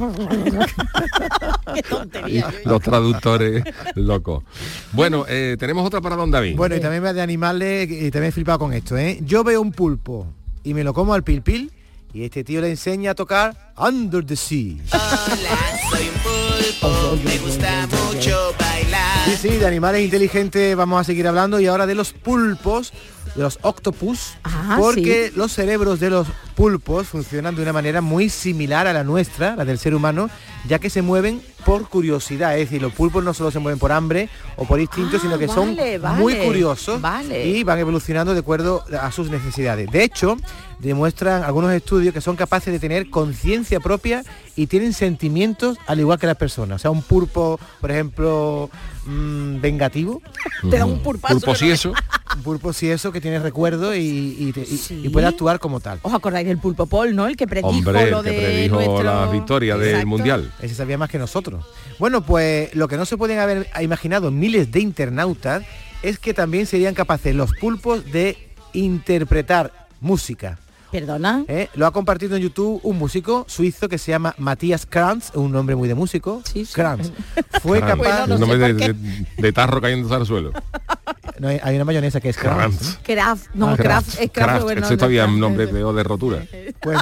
Qué tontería. Los traductores locos. Bueno, tenemos otra para don David. Bueno, y también de animales, y también he flipado con esto, ¿eh? Yo veo un pulpo y me lo como al pil pil, y este tío le enseña a tocar Under the Sea. Hola, soy un pulpo, me gusta mucho bailar. Sí, de animales inteligentes vamos a seguir hablando, y ahora de los pulpos, de los octopus, porque los cerebros de los pulpos funcionan de una manera muy similar a la nuestra, la del ser humano, ya que se mueven por curiosidad. Es decir, los pulpos no solo se mueven por hambre o por instinto, sino que son muy curiosos y van evolucionando de acuerdo a sus necesidades. De hecho, demuestran algunos estudios que son capaces de tener conciencia propia y tienen sentimientos al igual que las personas. O sea, un pulpo, por ejemplo, vengativo, te da un pulpazo. Pulpo sí eso. Un pulpo sí eso, que tiene recuerdo y puede actuar como tal. ¿Os acordáis del pulpo Paul, no? El que predijo lo de predijo nuestro... la victoria del Mundial. Ese sabía más que nosotros. Bueno, pues lo que no se pueden haber imaginado miles de internautas es que también serían capaces los pulpos de interpretar música. ¿Perdona? Lo ha compartido en YouTube un músico suizo que se llama Matthias Kranz, un nombre muy de músico. Kranz. Fue capaz... Un nombre de tarro cayendo al suelo. No, hay una mayonesa que es Kranz. Kraft, no, Kraft es Kraft. Bueno, ese todavía un nombre de rotura. Pues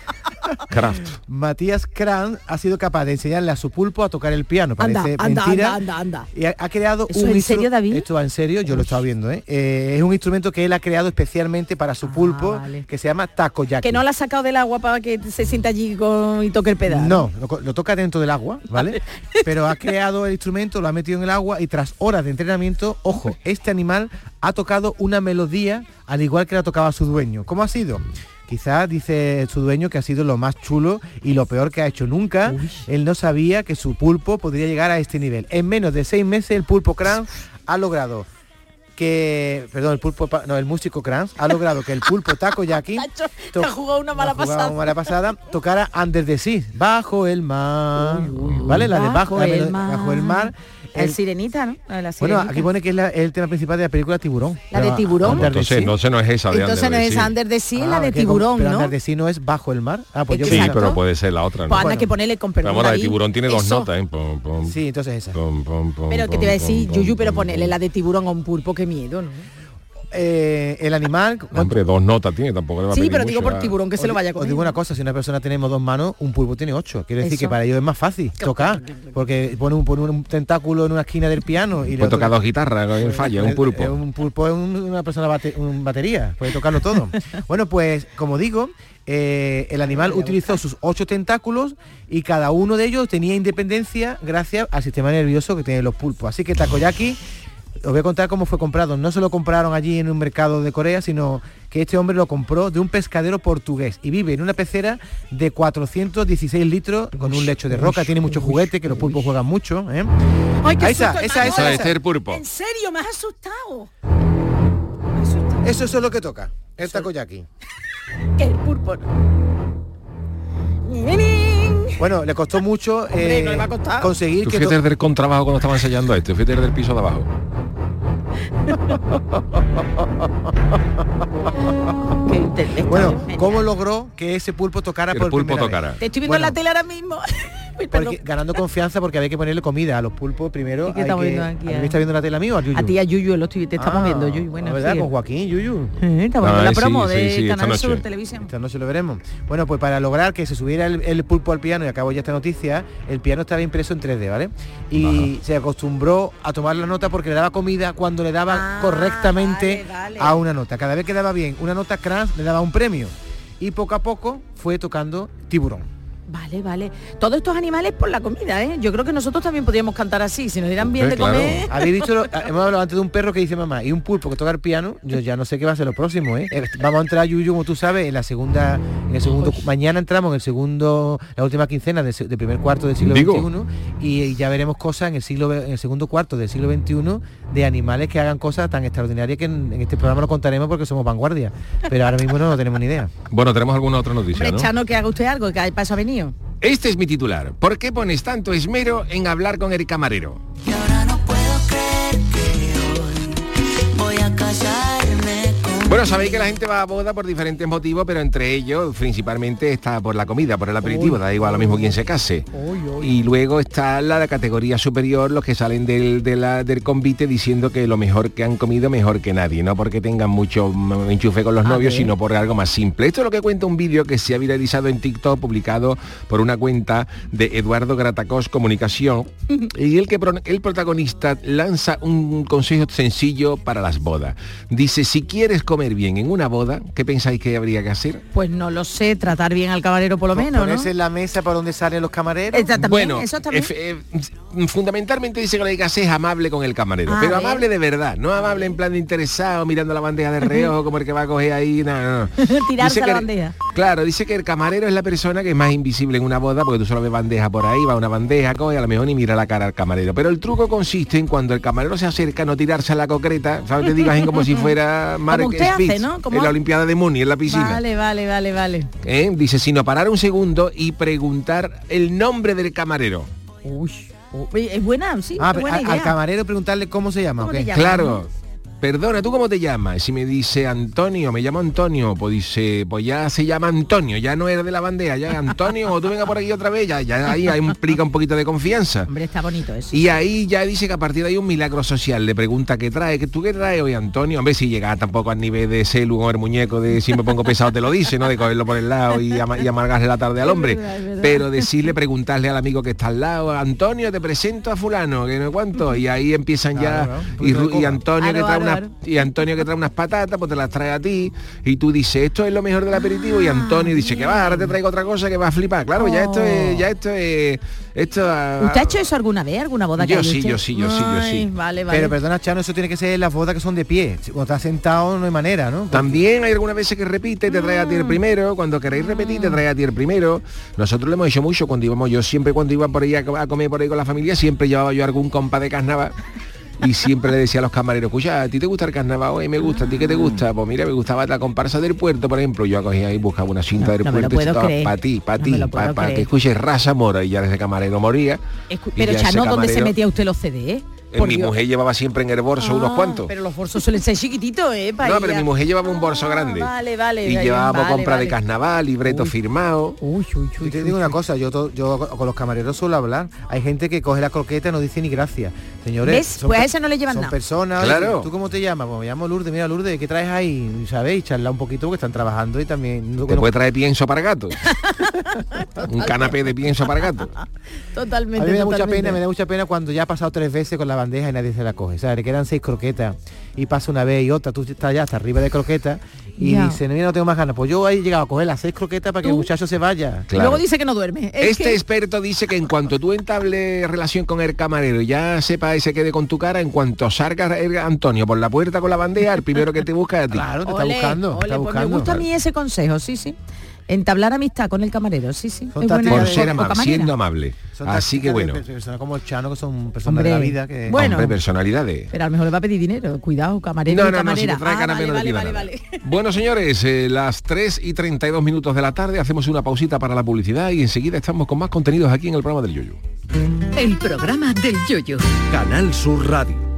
Matthias Kranz ha sido capaz de enseñarle a su pulpo a tocar el piano. Parece mentira. Anda. Y ha creado un ¿en serio, David? Esto va en serio, yo lo he estado viendo, es un instrumento que él ha creado especialmente para su pulpo, que se llama takoyaki. Que no lo ha sacado del agua para que se sienta allí y toque el pedal. No, lo toca dentro del agua, ¿vale? Pero ha creado el instrumento, lo ha metido en el agua, y tras horas de entrenamiento, ojo, este animal ha tocado una melodía al igual que la tocaba su dueño. ¿Cómo ha sido? Quizás dice su dueño que ha sido lo más chulo y lo peor que ha hecho nunca. Él no sabía que su pulpo podría llegar a este nivel. En menos de 6 meses el pulpo Kranz ha logrado que... Perdón, el músico Kranz ha logrado que el pulpo takoyaki... te ha jugado una mala pasada. Tocara Under the Sea, bajo el mar. ¿Vale? La de bajo el mar. El Sirenita, ¿no? La Sirenita. Bueno, aquí pone que es el tema principal de la película Tiburón. La de Tiburón. Entonces no es esa de Entonces no es Under the Sea, la de Tiburón, pero ¿no? Under the Sea no es bajo el mar. Pues sí, pero puede ser la otra, ¿no? Pues anda que ponerle con perdón. La de Tiburón tiene dos notas, ¿eh? Sí, entonces esa. Pero que te iba a decir, Yuyu, pero ponerle la de Tiburón a un pulpo, qué miedo, ¿no? El animal... Hombre, 2 notas tiene, tampoco le va a pedir pero mucho, digo por tiburón que se lo vaya a comer. Os digo una cosa, si una persona tenemos 2 manos, un pulpo tiene 8. Quiere decir que para ellos es más fácil tocar, porque pone un tentáculo en una esquina del piano y puede tocar 2 guitarras, no falla, un pulpo. Un pulpo es una persona batería, puede tocarlo todo. Bueno, pues como digo, el animal utilizó sus 8 tentáculos y cada uno de ellos tenía independencia gracias al sistema nervioso que tienen los pulpos. Así que takoyaki, os voy a contar cómo fue comprado. No se lo compraron allí en un mercado de Corea, sino que este hombre lo compró de un pescadero portugués y vive en una pecera de 416 litros con un lecho de roca. Tiene mucho juguete, que los pulpos juegan mucho, ¿eh? Ay, qué ahí susto, esa. Ese es el pulpo. En serio, me has asustado. Eso es lo que toca, el takoyaki. Que el pulpo. Bueno, le costó mucho Hombre, no le va a costar. conseguir ¿Tú que... fíjate del contrabajo cuando estaba ensayando esto? Fíjate del piso de abajo. Bueno, ¿cómo logró que ese pulpo tocara por primera vez? Te estoy viendo en la tele ahora mismo. Porque, ganando confianza, porque había que ponerle comida a los pulpos primero. ¿Qué estamos viendo aquí? ¿Me está viendo la tele a mí o a Yuyu? A ti, a Yuyu, te estamos viendo, Yuyu. Bueno, ¿verdad? sí. Con Joaquín, Yuyu. Estamos viendo la promo de Canal Sur Televisión. Esta noche lo veremos. Bueno, pues para lograr que se subiera el pulpo al piano, y acabo ya esta noticia, el piano estaba impreso en 3D, ¿vale? Y se acostumbró a tomar la nota porque le daba comida cuando le daba correctamente a una nota. Cada vez que daba bien una nota, Kranz le daba un premio. Y poco a poco fue tocando Tiburón. Vale. Todos estos animales por la comida, ¿eh? Yo creo que nosotros también podríamos cantar así, si nos dieran bien de comer. Habéis dicho, hemos hablado antes de un perro que dice mamá y un pulpo que toca el piano. Yo ya no sé qué va a ser lo próximo, ¿eh? Vamos a entrar, Yuyu, como tú sabes, en el segundo. Mañana entramos en el segundo, la última quincena del primer cuarto del siglo XXI y ya veremos cosas en el segundo cuarto del siglo XXI de animales que hagan cosas tan extraordinarias que en este programa lo contaremos porque somos vanguardia. Pero ahora mismo no tenemos ni idea. Bueno, tenemos alguna otra noticia, Hombre, ¿no? Chano, que haga usted algo, que para eso ha venido. Este es mi titular. ¿Por qué pones tanto esmero en hablar con el camarero? Y ahora no puedo creer que hoy voy a casarme con... Bueno, sabéis que la gente va a boda por diferentes motivos, pero entre ellos principalmente está por la comida, por el aperitivo, da igual lo mismo quien se case. Y luego está la categoría superior, los que salen del convite diciendo que lo mejor que han comido mejor que nadie, no porque tengan mucho enchufe con los novios, sino por algo más simple. Esto es lo que cuenta un vídeo que se ha viralizado en TikTok, publicado por una cuenta de Eduardo Gratacós Comunicación, y el protagonista lanza un consejo sencillo para las bodas. Dice, si quieres comer bien en una boda, ¿qué pensáis que habría que hacer? Pues no lo sé, tratar bien al camarero por lo menos, ¿no? Ponerse en la mesa por donde salen los camareros. Bueno, fundamentalmente dice que lo que hay que hacer es amable con el camarero, pero amable de verdad, no amable en plan de interesado, mirando la bandeja de reojo como el que va a coger ahí, no. Tirarse a la bandeja. Claro, dice que el camarero es la persona que es más invisible en una boda, porque tú solo ves bandeja por ahí, va una bandeja, coge, a lo mejor ni mira la cara al camarero. Pero el truco consiste en cuando el camarero se acerca, no tirarse a la concreta, ¿sabes? Te digas como si fuera Mark Spitz, ¿no? En la Olimpiada de Múnich, en la piscina. Vale. Dice, sino parar un segundo y preguntar el nombre del camarero. Es buena, sí. Buena idea. Al camarero preguntarle cómo se llama, ¿o qué? Claro. Perdona, ¿tú cómo te llamas? Si me dice Antonio, me llamo Antonio, pues dice, pues ya se llama Antonio, ya no es de la bandeja, ya Antonio, o tú venga por aquí otra vez, ya ahí implica un poquito de confianza. Hombre, está bonito eso. Y ahí ya dice que a partir de ahí un milagro social, le pregunta qué trae, ¿tú qué traes hoy, Antonio? Hombre, si llega tampoco al nivel de Celu con el muñeco de si me pongo pesado te lo dice, ¿no? De cogerlo por el lado y amargarle la tarde al hombre. Es verdad. Pero decirle, preguntarle al amigo que está al lado, Antonio, te presento a fulano, que no cuánto, y ahí empiezan y Antonio que trae Antonio que trae unas patatas, pues te las trae a ti y tú dices, esto es lo mejor del aperitivo y Antonio dice que va, ahora te traigo otra cosa que va a flipar. Claro, ya esto es ¿Usted ha hecho eso alguna vez, alguna boda que yo sí. Vale. Pero perdona, Chano, eso tiene que ser las bodas que son de pie. Cuando estás sentado no hay manera, ¿no? También hay algunas veces que repite, te trae a ti el primero. Cuando queréis repetir, te trae a ti el primero. Nosotros lo hemos hecho mucho cuando íbamos, yo siempre cuando iba por ahí a comer por ahí con la familia, siempre llevaba yo algún compa de carnaval. Y siempre le decía a los camareros, escucha, ¿a ti te gusta el carnaval? Oye, me gusta, ¿a ti qué te gusta? Pues mira, me gustaba la comparsa del puerto, por ejemplo. Yo acogía ahí, buscaba una cinta del puerto y para ti, para que escuches Raza Mora, y ya ese camarero moría. Pero Chano, ¿dónde se metía usted los CD? Mi mujer llevaba siempre en el bolso unos cuantos. Pero los bolsos suelen ser chiquititos, No, pero mi mujer llevaba un bolso grande. Vale. Y llevábamos compra de carnaval, libreto firmado. Y te digo una cosa, yo con los camareros suelo hablar. Hay gente que coge la croqueta y no dice ni gracias. Señores, ¿ves? Pues a eso no le llevan nada. Son personas. Claro. ¿Tú cómo te llamas? Pues me llamo Lourdes. Mira, Lourdes, ¿qué traes ahí? ¿Sabéis? Charla un poquito porque están trabajando y también... Te puede traer pienso para gato. Un canapé de pienso para gato. Totalmente. A mí me da mucha pena cuando ya ha pasado 3 veces con la bandeja y nadie se la coge. ¿Sabes? Le quedan 6 croquetas y pasa una vez y otra, tú estás ya hasta arriba de croquetas y dice, no tengo más ganas. Pues yo he llegado a coger las 6 croquetas para que el muchacho se vaya. Claro. Luego dice que no duerme. Experto dice que en cuanto tú entables relación con el camarero y ya sepa y se quede con tu cara, en cuanto salga Antonio por la puerta con la bandeja, el primero que te busca es a ti. Claro, te está buscando. Pues me gusta a mí ese consejo, sí. Entablar amistad con el camarero, sí. Por ser amable, siendo amable. Así que bueno. Personas como el Chano, que son personas de la vida. Que... Hombre, personalidades. Pero a lo mejor le va a pedir dinero. Cuidado, camarero y camarera. Si te trae vale. Bueno, señores, las 3:32 minutos de la tarde, hacemos una pausita para la publicidad y enseguida estamos con más contenidos aquí en el programa del Yoyo. El programa del Yoyo. Canal Sur Radio.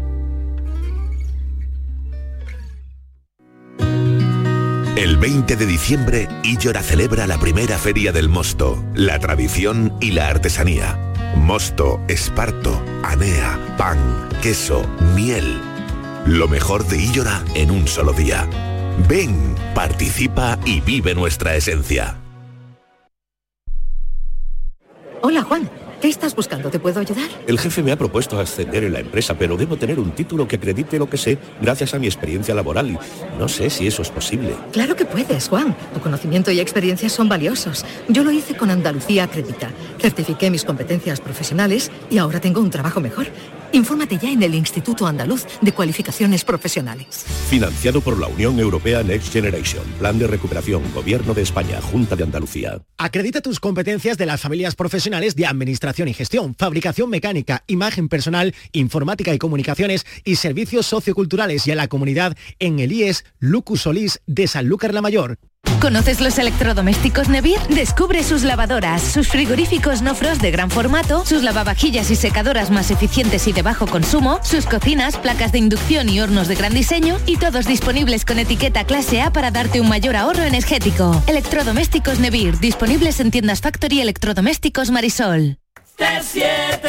El 20 de diciembre, Illora celebra la primera Feria del Mosto, la tradición y la artesanía. Mosto, esparto, anea, pan, queso, miel. Lo mejor de Illora en un solo día. Ven, participa y vive nuestra esencia. Hola, Juan. ¿Qué estás buscando? ¿Te puedo ayudar? El jefe me ha propuesto ascender en la empresa, pero debo tener un título que acredite lo que sé gracias a mi experiencia laboral y no sé si eso es posible. Claro que puedes, Juan. Tu conocimiento y experiencia son valiosos. Yo lo hice con Andalucía Acredita. Certifiqué mis competencias profesionales y ahora tengo un trabajo mejor. Infórmate ya en el Instituto Andaluz de Cualificaciones Profesionales. Financiado por la Unión Europea Next Generation. Plan de recuperación. Gobierno de España. Junta de Andalucía. Acredita tus competencias de las familias profesionales de Administración y Gestión, Fabricación Mecánica, Imagen Personal, Informática y Comunicaciones y Servicios Socioculturales y a la Comunidad en el IES Lucus Solís de Sanlúcar la Mayor. ¿Conoces los electrodomésticos Nevir? Descubre sus lavadoras, sus frigoríficos no frost de gran formato, sus lavavajillas y secadoras más eficientes y de bajo consumo, sus cocinas, placas de inducción y hornos de gran diseño y todos disponibles con etiqueta clase A para darte un mayor ahorro energético. Electrodomésticos Nevir, disponibles en tiendas Factory Electrodomésticos Marisol. T7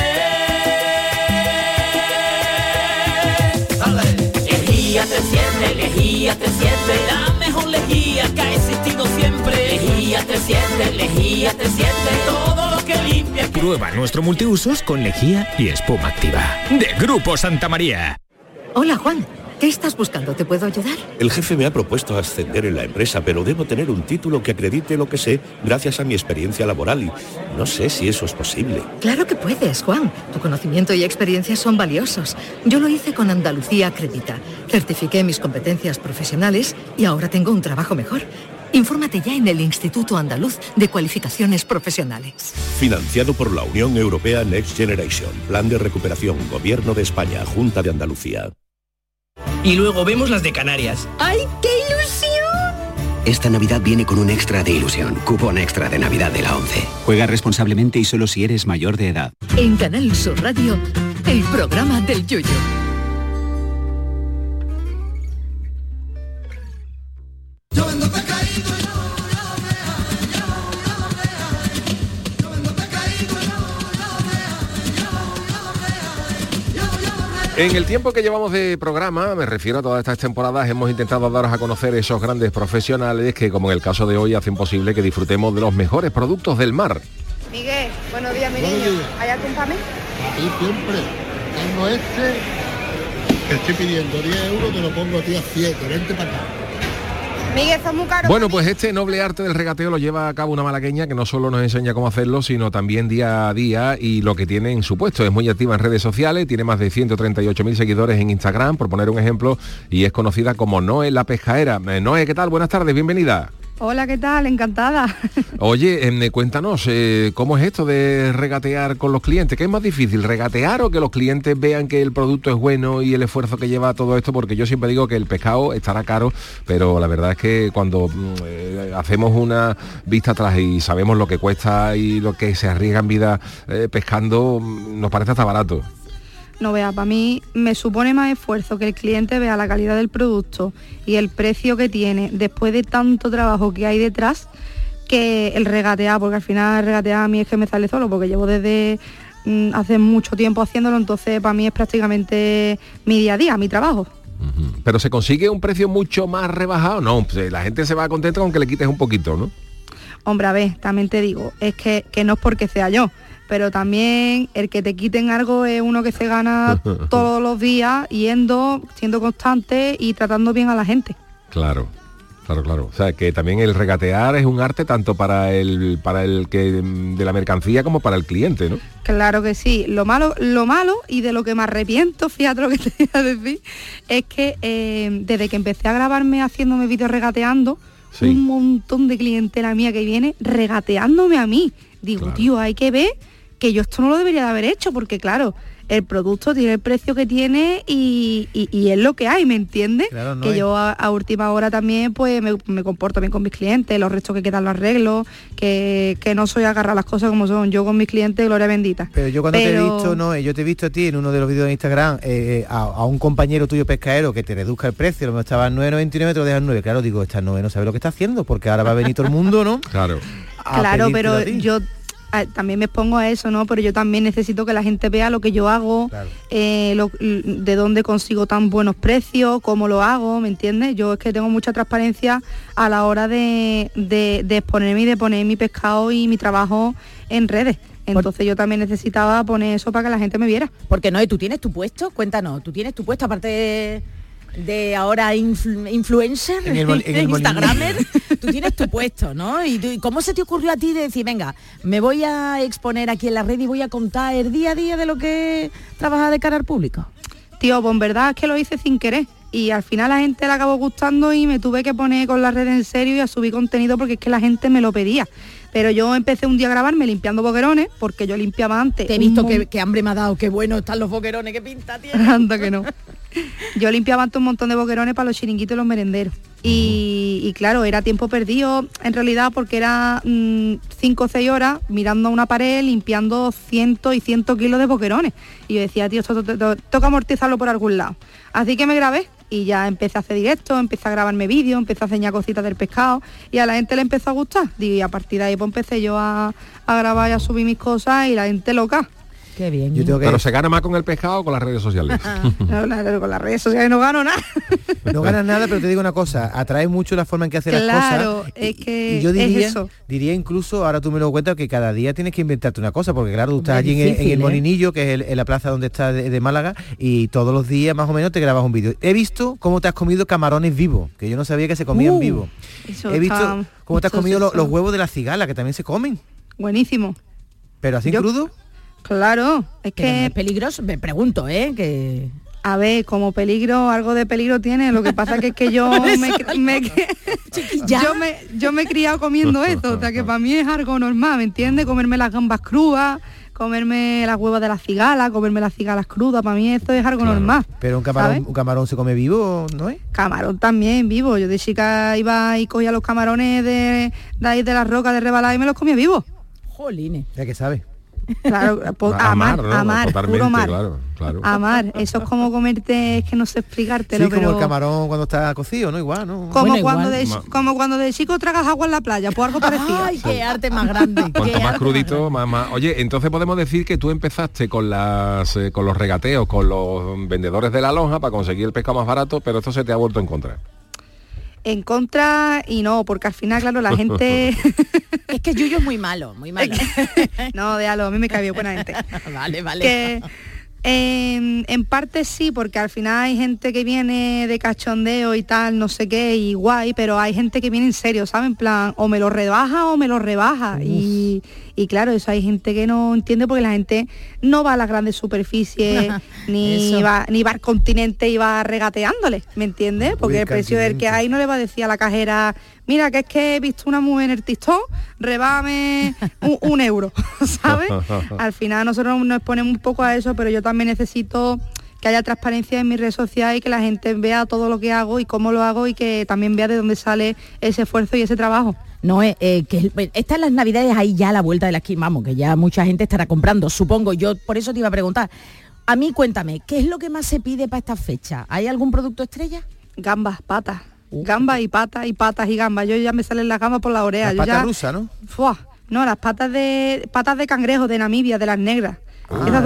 Lejía T7, Lejía T7, la mejor lejía que ha existido siempre. Lejía T7, Lejía T7, todo lo que limpia. Prueba nuestro multiusos con lejía y espuma activa. De Grupo Santa María. Hola, Juan. ¿Qué estás buscando? ¿Te puedo ayudar? El jefe me ha propuesto ascender en la empresa, pero debo tener un título que acredite lo que sé gracias a mi experiencia laboral y no sé si eso es posible. Claro que puedes, Juan. Tu conocimiento y experiencia son valiosos. Yo lo hice con Andalucía Acredita. Certifiqué mis competencias profesionales y ahora tengo un trabajo mejor. Infórmate ya en el Instituto Andaluz de Cualificaciones Profesionales. Financiado por la Unión Europea Next Generation. Plan de recuperación. Gobierno de España. Junta de Andalucía. Y luego vemos las de Canarias. ¡Ay, qué ilusión! Esta Navidad viene con un extra de ilusión. Cupón extra de Navidad de la 11. Juega responsablemente y solo si eres mayor de edad. En Canal Sur Radio, el programa del Yoyo. En el tiempo que llevamos de programa, me refiero a todas estas temporadas, hemos intentado daros a conocer esos grandes profesionales que, como en el caso de hoy, hacen posible que disfrutemos de los mejores productos del mar. Miguel, buenos días, mi niño. ¿Hay algún para mí? A ti siempre. Tengo que estoy pidiendo 10 euros, te lo pongo a ti a 7. Vente para acá. Miguel, son muy caros. Bueno, pues este noble arte del regateo lo lleva a cabo una malagueña que no solo nos enseña cómo hacerlo, sino también día a día y lo que tiene en su puesto. Es muy activa en redes sociales, tiene más de 138.000 seguidores en Instagram, por poner un ejemplo, y es conocida como Noé la Pescaera. Noé, ¿qué tal? Buenas tardes, bienvenida. Hola, ¿qué tal? Encantada. Oye, cuéntanos, ¿cómo es esto de regatear con los clientes? ¿Qué es más difícil, regatear o que los clientes vean que el producto es bueno y el esfuerzo que lleva todo esto? Porque yo siempre digo que el pescado estará caro, pero la verdad es que cuando hacemos una vista atrás y sabemos lo que cuesta y lo que se arriesga en vida pescando, nos parece hasta barato. No vea, para mí me supone más esfuerzo que el cliente vea la calidad del producto y el precio que tiene después de tanto trabajo que hay detrás que el regatear, porque al final el regatear a mí es que me sale solo, porque llevo desde hace mucho tiempo haciéndolo, entonces para mí es prácticamente mi día a día, mi trabajo. Pero se consigue un precio mucho más rebajado, no, pues la gente se va contenta con que le quites un poquito, ¿no? Hombre, a ver, también te digo, es que no es porque sea yo, pero también el que te quiten algo es uno que se gana todos los días, yendo, siendo constante y tratando bien a la gente. Claro. O sea, que también el regatear es un arte tanto para el que de la mercancía como para el cliente, ¿no? Claro que sí. Lo malo y de lo que me arrepiento, fíjate lo que te voy a decir, es que desde que empecé a grabarme haciéndome vídeos regateando, sí, un montón de clientela mía que viene regateándome a mí. Digo, claro, tío, hay que ver que yo esto no lo debería de haber hecho, porque claro, el producto tiene el precio que tiene y es lo que hay, ¿me entiendes? Claro, no que yo a última hora también pues me comporto bien con mis clientes, los restos que quedan los arreglo, que no soy agarrar las cosas como son. Yo con mis clientes, gloria bendita. Pero yo cuando te he visto, no, yo te he visto a ti en uno de los vídeos de Instagram, a un compañero tuyo pescadero que te reduzca el precio, lo mejor estaba en 9,99, te lo dejas 9. Claro, digo, esta 9 no sabe lo que está haciendo, porque ahora va a venir todo el mundo, ¿no? Claro. Claro, pero yo también me expongo a eso, ¿no? Pero yo también necesito que la gente vea lo que yo hago, claro. De dónde consigo tan buenos precios, cómo lo hago, ¿me entiendes? Yo es que tengo mucha transparencia a la hora de exponerme y de poner mi pescado y mi trabajo en redes. Entonces yo también necesitaba poner eso para que la gente me viera. Porque no, ¿tú tienes tu puesto? Cuéntanos, ¿tú tienes tu puesto aparte de ahora influencer, en el instagramer? Tú tienes tu puesto, ¿no? ¿Y cómo se te ocurrió a ti de decir, venga, me voy a exponer aquí en la red y voy a contar el día a día de lo que trabaja de cara al público? Tío, pues en verdad es que lo hice sin querer. Y al final a la gente le acabó gustando y me tuve que poner con las redes en serio y a subir contenido porque es que la gente me lo pedía. Pero yo empecé un día a grabarme limpiando boquerones, porque yo limpiaba antes. Te he visto que hambre me ha dado, qué bueno están los boquerones, qué pinta tiene. Anda que no. Yo limpiaba antes un montón de boquerones para los chiringuitos y los merenderos. Y claro, era tiempo perdido en realidad porque era 5 o 6 horas mirando a una pared, limpiando cientos y cientos kilos de boquerones. Y yo decía, tío, esto toca amortizarlo por algún lado. Así que me grabé. Y ya empecé a hacer directos, empecé a grabarme vídeos, empecé a enseñar cositas del pescado y a la gente le empezó a gustar. Y a partir de ahí pues empecé yo a grabar y a subir mis cosas y la gente loca. Qué bien. Pero se gana más con el pescado o con las redes sociales. No, con las redes sociales no gano nada. No ganas nada, pero te digo una cosa, atrae mucho la forma en que hace las cosas. Claro, es que y yo diría, es eso. Diría incluso, ahora tú me lo cuentas, que cada día tienes que inventarte una cosa, porque claro, tú estás allí en el Molinillo, que es en la plaza donde estás de Málaga, y todos los días más o menos te grabas un vídeo. He visto cómo te has comido camarones vivos, que yo no sabía que se comían vivos. He visto cómo te has comido los huevos de la cigala, que también se comen. Buenísimo. ¿Pero así crudo? Claro, es que es peligroso, me pregunto, que a ver, como peligro, algo de peligro tiene, lo que pasa que es que yo yo me he criado comiendo esto, o sea que para mí es algo normal, ¿me entiendes? Comerme las gambas crudas, comerme las huevas de la cigala, comerme las cigalas crudas, para mí esto es algo normal. Pero un camarón se come vivo, ¿no es? Camarón también vivo, yo de chica iba y cogía los camarones de ahí de las rocas de Rebalada y me los comía vivos. Jolines. Ya que sabes. Claro, amar, puro mar. Claro. Amar, eso es como comerte, es que no sé explicártelo, sí, como pero el camarón cuando está cocido, ¿no? Igual, ¿no? Como cuando de chico tragas agua en la playa, pues algo parecido. Ay, qué arte más grande. Cuanto más crudito, más. Oye, entonces podemos decir que tú empezaste con los regateos, con los vendedores de la lonja para conseguir el pescado más barato, pero esto se te ha vuelto en contra. En contra y no, porque al final, claro, la gente... Es que Yuyu es muy malo, muy malo. No, déjalo, a mí me cae bien buena gente. Vale. Que, en parte sí, porque al final hay gente que viene de cachondeo y tal, no sé qué, y guay, pero hay gente que viene en serio, ¿sabes? En plan, o me lo rebaja o me lo rebaja. Y claro, eso hay gente que no entiende porque la gente no va a las grandes superficies, ni va al continente y va regateándole, ¿me entiendes? Porque el precio del que hay no le va a decir a la cajera, mira, que es que he visto una mujer en el TikTok, rebáme un euro, ¿sabes? Al final nosotros nos exponemos un poco a eso, pero yo también necesito que haya transparencia en mis redes sociales y que la gente vea todo lo que hago y cómo lo hago y que también vea de dónde sale ese esfuerzo y ese trabajo. No, que estas las navidades ahí ya a la vuelta de la esquina, vamos, que ya mucha gente estará comprando, supongo. Yo por eso te iba a preguntar. A mí cuéntame, ¿qué es lo que más se pide para esta fecha? ¿Hay algún producto estrella? Gambas, patas. Gambas y patas y gambas. Yo ya me salen las gambas por la oreja. Las patas rusas, ¿no? No, las patas de cangrejo de Namibia, de las negras. Esas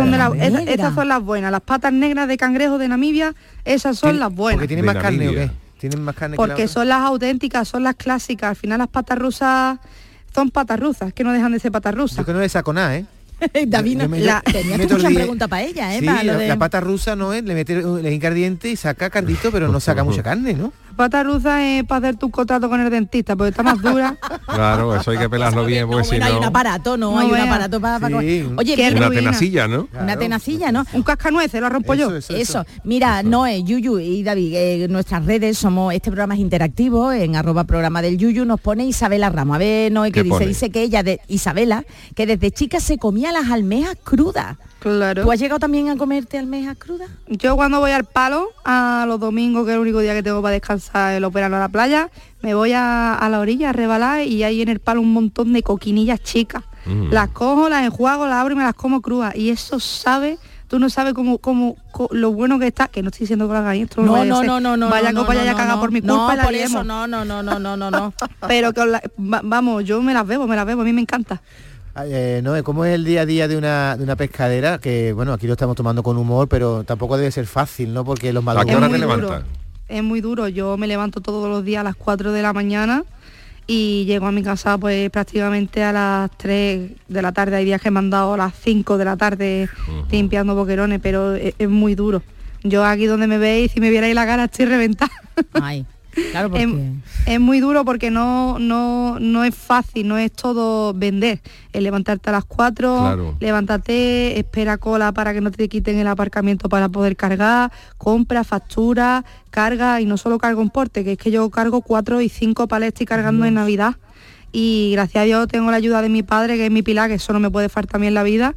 son las buenas. Las patas negras de cangrejo de Namibia, esas son las buenas. ¿Porque tienen más carne o qué? ¿Tienen más carne? Porque son las auténticas, son las clásicas. Al final las patas rusas son patas rusas, que no dejan de ser patas rusas. Yo que no le saco nada, ¿eh? David, tenías mucha pregunta para ella, ¿eh? Sí, la pata rusa no es, le mete el ingrediente y saca cardito, pero no saca mucha carne, ¿no? Pata rusa es para hacer tu contrato con el dentista, porque está más dura. Claro, eso hay que pelarlo bien, porque si no... Hay un aparato, ¿no? Hay un aparato para... Sí. Oye, una tenacilla, ¿no? Claro. Una tenacilla, ¿no? Un cascanueces, lo rompo yo. Eso. Mira, Noé, Yuyu y David, nuestras redes este programa es interactivo, en @programa del Yuyu nos pone Isabela Ramos. A ver, Noé, ¿qué dice? Dice que ella, Isabela, que desde chica se comía las almejas crudas. Claro. ¿Tú has llegado también a comerte almejas crudas? Yo cuando voy al palo, a los domingos, que es el único día que tengo para descansar los veranos a la playa, me voy a la orilla a rebalar y hay en el palo un montón de coquinillas chicas. Las cojo, las enjuago, las abro y me las como crudas. Y eso sabe... Tú no sabes cómo lo bueno que está, que no estoy diciendo que lo hagáis, esto no. Vaya que vaya a cagar por mi culpa, por eso, no. Pero que vamos, yo me las bebo, a mí me encanta. No, ¿cómo es el día a día de una pescadera? Que bueno, aquí lo estamos tomando con humor, pero tampoco debe ser fácil, ¿no? Porque los ¿A qué hora te levantas? Es muy duro. Yo me levanto todos los días a las 4 de la mañana y llego a mi casa pues prácticamente a las 3 de la tarde. Hay días que me han dado a las 5 de la tarde limpiando boquerones, pero es muy duro. Yo aquí donde me veis, si me vierais la cara, estoy reventada. Ay. Claro, porque... es muy duro porque no es fácil, no es todo vender. Es levantarte a las 4, claro. Levántate, espera cola para que no te quiten el aparcamiento para poder cargar, compra, factura, carga, y no solo cargo en porte, que es que yo cargo 4 y 5 palés, estoy cargando en Navidad. Y gracias a Dios tengo la ayuda de mi padre, que es mi pilar, que eso no me puede faltar a mí en la vida.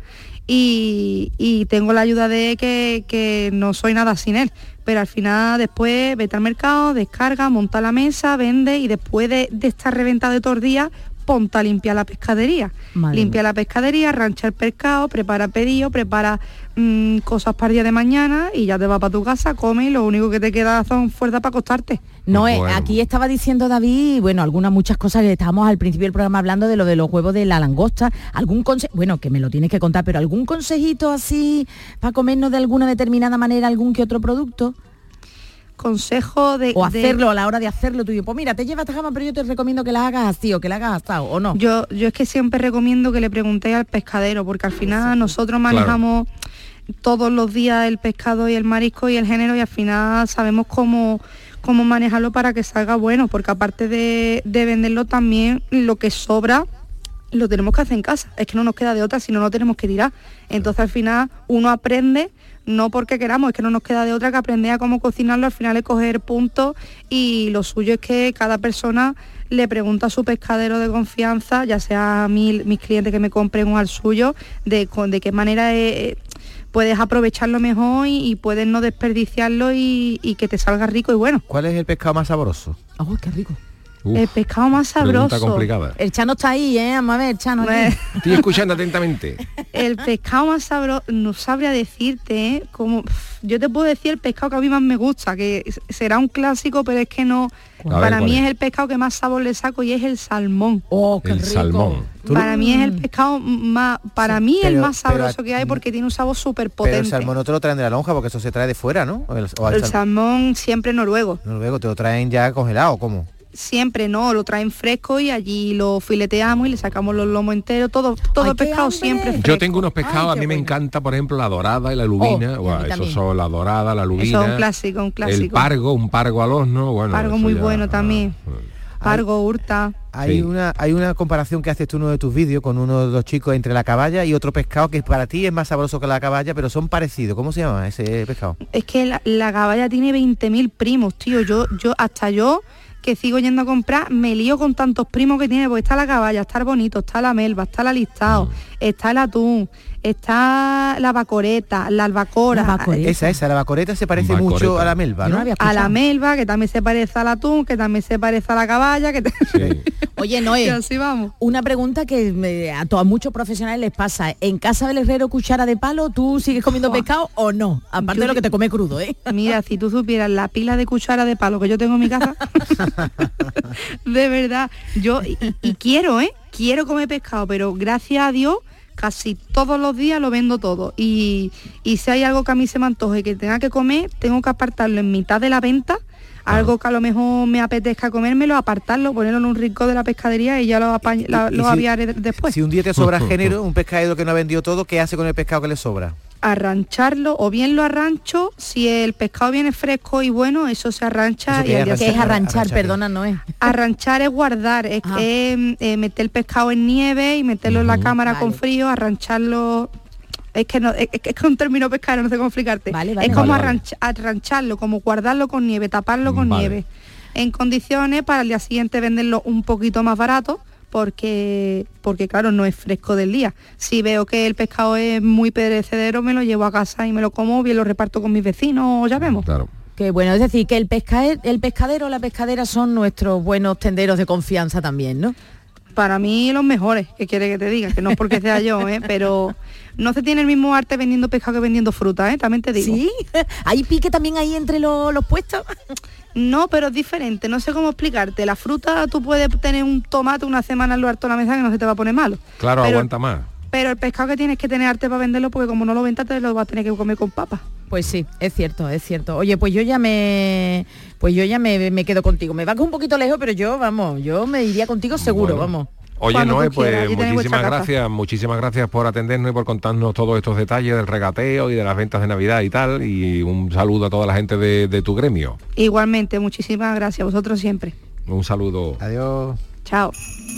Y tengo la ayuda de que no soy nada sin él. Pero al final después vete al mercado, descarga, monta la mesa, vende, y después de estar reventada de todos los días, ponte a limpiar la pescadería. Limpia la pescadería, rancha el pescado, prepara pedido, prepara cosas para el día de mañana y ya te vas para tu casa, comes y lo único que te queda son fuerzas para acostarte. No, aquí estaba diciendo David, bueno, muchas cosas que estábamos al principio del programa hablando de lo de los huevos de la langosta. ¿Algún consejo? Bueno, que me lo tienes que contar, pero ¿algún consejito así para comernos de alguna determinada manera algún que otro producto? Consejo de... O hacerlo a la hora de hacerlo tuyo. Pues mira, te llevas esta gama, pero yo te recomiendo que la hagas así o que la hagas asado, ¿o no? Yo es que siempre recomiendo que le preguntéis al pescadero, porque al final nosotros manejamos todos los días el pescado y el marisco y el género, y al final sabemos cómo manejarlo para que salga bueno, porque aparte de venderlo, también lo que sobra lo tenemos que hacer en casa. Es que no nos queda de otra, si no, no tenemos que tirar. Entonces al final uno aprende, no porque queramos, es que no nos queda de otra que aprender a cómo cocinarlo. Al final es coger puntos, y lo suyo es que cada persona le pregunta a su pescadero de confianza, ya sea a mis clientes que me compren o al suyo, de qué manera puedes aprovecharlo mejor y puedes no desperdiciarlo y que te salga rico y bueno. ¿Cuál es el pescado más sabroso? ¡Oh, qué rico! El pescado más sabroso. Complicada. El Chano está ahí, vamos a ver, el Chano. Estoy escuchando atentamente. El pescado más sabroso, no sabría decirte, como yo te puedo decir el pescado que a mí más me gusta, que será un clásico, pero es que no. Para mí es el pescado que más sabor le saco, y es el salmón. ¡Oh, qué rico! Salmón. Para mí es el pescado más, el más sabroso que hay, porque tiene un sabor súper potente. Pero el salmón no te lo traen de la lonja, porque eso se trae de fuera, ¿no? El salmón siempre noruego. Noruego, ¿te lo traen ya congelado o cómo? Siempre no, lo traen fresco y allí lo fileteamos y le sacamos los lomos enteros, todo el pescado siempre fresco. Yo tengo unos pescados, a mí me encanta, por ejemplo, la dorada y la lubina. Esos son la dorada, la lubina. Eso es un clásico. El pargo, un pargo al horno, bueno. Pargo muy bueno también. Pargo, hurta. Hay una comparación que haces tú en uno de tus vídeos con uno de los chicos entre la caballa y otro pescado que para ti es más sabroso que la caballa, pero son parecidos. ¿Cómo se llama ese pescado? Es que la caballa tiene 20.000 primos, tío. Yo que sigo yendo a comprar, me lío con tantos primos que tiene, porque está la caballa, está el bonito, está la melva, está el alistado, está el atún, está la bacoreta, la albacora. Esa, la bacoreta se parece mucho a la melva, ¿no? A la melva, que también se parece al atún, que también se parece a la caballa. Oye, Noé, así vamos. Una pregunta que a muchos profesionales les pasa. ¿En casa del herrero cuchara de palo tú sigues comiendo pescado o no? Aparte de lo que te come crudo, ¿eh? Mira, si tú supieras la pila de cuchara de palo que yo tengo en mi casa, de verdad, yo y quiero comer pescado, pero gracias a Dios casi todos los días lo vendo todo, y si hay algo que a mí se me antoje que tenga que comer, tengo que apartarlo en mitad de la venta, algo que a lo mejor me apetezca comérmelo, apartarlo, ponerlo en un rincón de la pescadería y ya lo aviaré después. Si un día te sobra género, un pescadero que no ha vendido todo, ¿qué hace con el pescado que le sobra? Arrancharlo, o bien lo arrancho, si el pescado viene fresco y bueno, eso se arrancha. ¿Qué es arranchar? Perdona, no es. Arranchar es guardar, es meter el pescado en nieve y meterlo en la cámara con frío, arrancharlo. Es que es un término pescadero, no sé cómo explicarte. Es como arrancharlo, como guardarlo con nieve, taparlo con nieve, en condiciones para el día siguiente venderlo un poquito más barato, porque claro, no es fresco del día. Si veo que el pescado es muy perecedero, me lo llevo a casa y me lo como, bien lo reparto con mis vecinos, ya vemos. Claro. Que bueno, es decir, que el pescadero o la pescadera son nuestros buenos tenderos de confianza también, ¿no? Para mí los mejores, ¿qué quiere que te diga? Que no es porque sea yo, pero no se tiene el mismo arte vendiendo pescado que vendiendo fruta, también te digo. ¿Sí? ¿Hay pique también ahí entre los puestos? No, pero es diferente, no sé cómo explicarte. La fruta, tú puedes tener un tomate una semana en lo harto de la mesa que no se te va a poner malo. Claro, pero aguanta más. Pero el pescado que tienes que tener arte para venderlo, porque como no lo ventas, te lo vas a tener que comer con papas. Pues sí, es cierto, es cierto. Oye, pues yo ya me quedo contigo. Me va un poquito lejos, pero yo me iría contigo seguro, vamos. Oye, Noé, pues muchísimas gracias por atendernos y por contarnos todos estos detalles del regateo y de las ventas de Navidad y tal, y un saludo a toda la gente de tu gremio. Igualmente, muchísimas gracias, vosotros siempre. Un saludo. Adiós. Chao.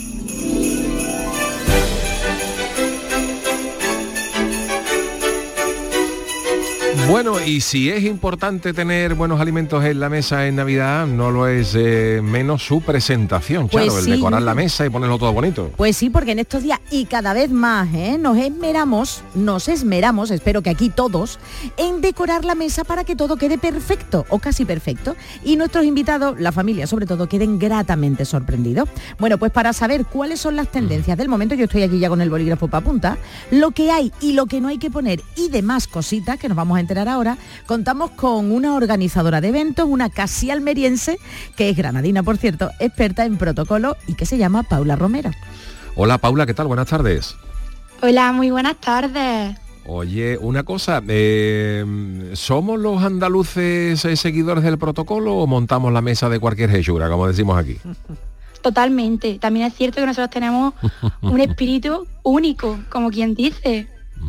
Bueno, y si es importante tener buenos alimentos en la mesa en Navidad, no lo es menos su presentación, pues claro, sí. El decorar la mesa y ponerlo todo bonito. Pues sí, porque en estos días y cada vez más nos esmeramos, espero que aquí todos, en decorar la mesa para que todo quede perfecto o casi perfecto y nuestros invitados, la familia sobre todo, queden gratamente sorprendidos. Bueno, pues para saber cuáles son las tendencias del momento, yo estoy aquí ya con el bolígrafo para apuntar, lo que hay y lo que no hay que poner y demás cositas que nos vamos a enterar ahora, contamos con una organizadora de eventos, una casi almeriense, que es granadina, por cierto, experta en protocolo y que se llama Paula Romero. Hola Paula, ¿qué tal? Buenas tardes. Hola, muy buenas tardes. Oye, una cosa, ¿somos los andaluces seguidores del protocolo o montamos la mesa de cualquier hechura, como decimos aquí? Totalmente. También es cierto que nosotros tenemos un espíritu único, como quien dice.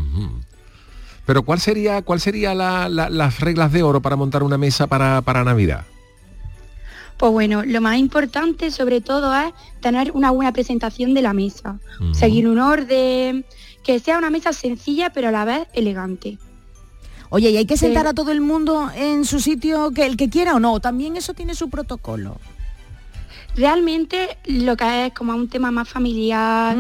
Pero ¿cuál sería las reglas de oro para montar una mesa para Navidad? Pues bueno, lo más importante sobre todo es tener una buena presentación de la mesa, seguir un orden, que sea una mesa sencilla pero a la vez elegante. Oye, ¿y hay que sentar a todo el mundo en su sitio, que el que quiera o no? ¿También eso tiene su protocolo? Realmente lo que es como un tema más familiar,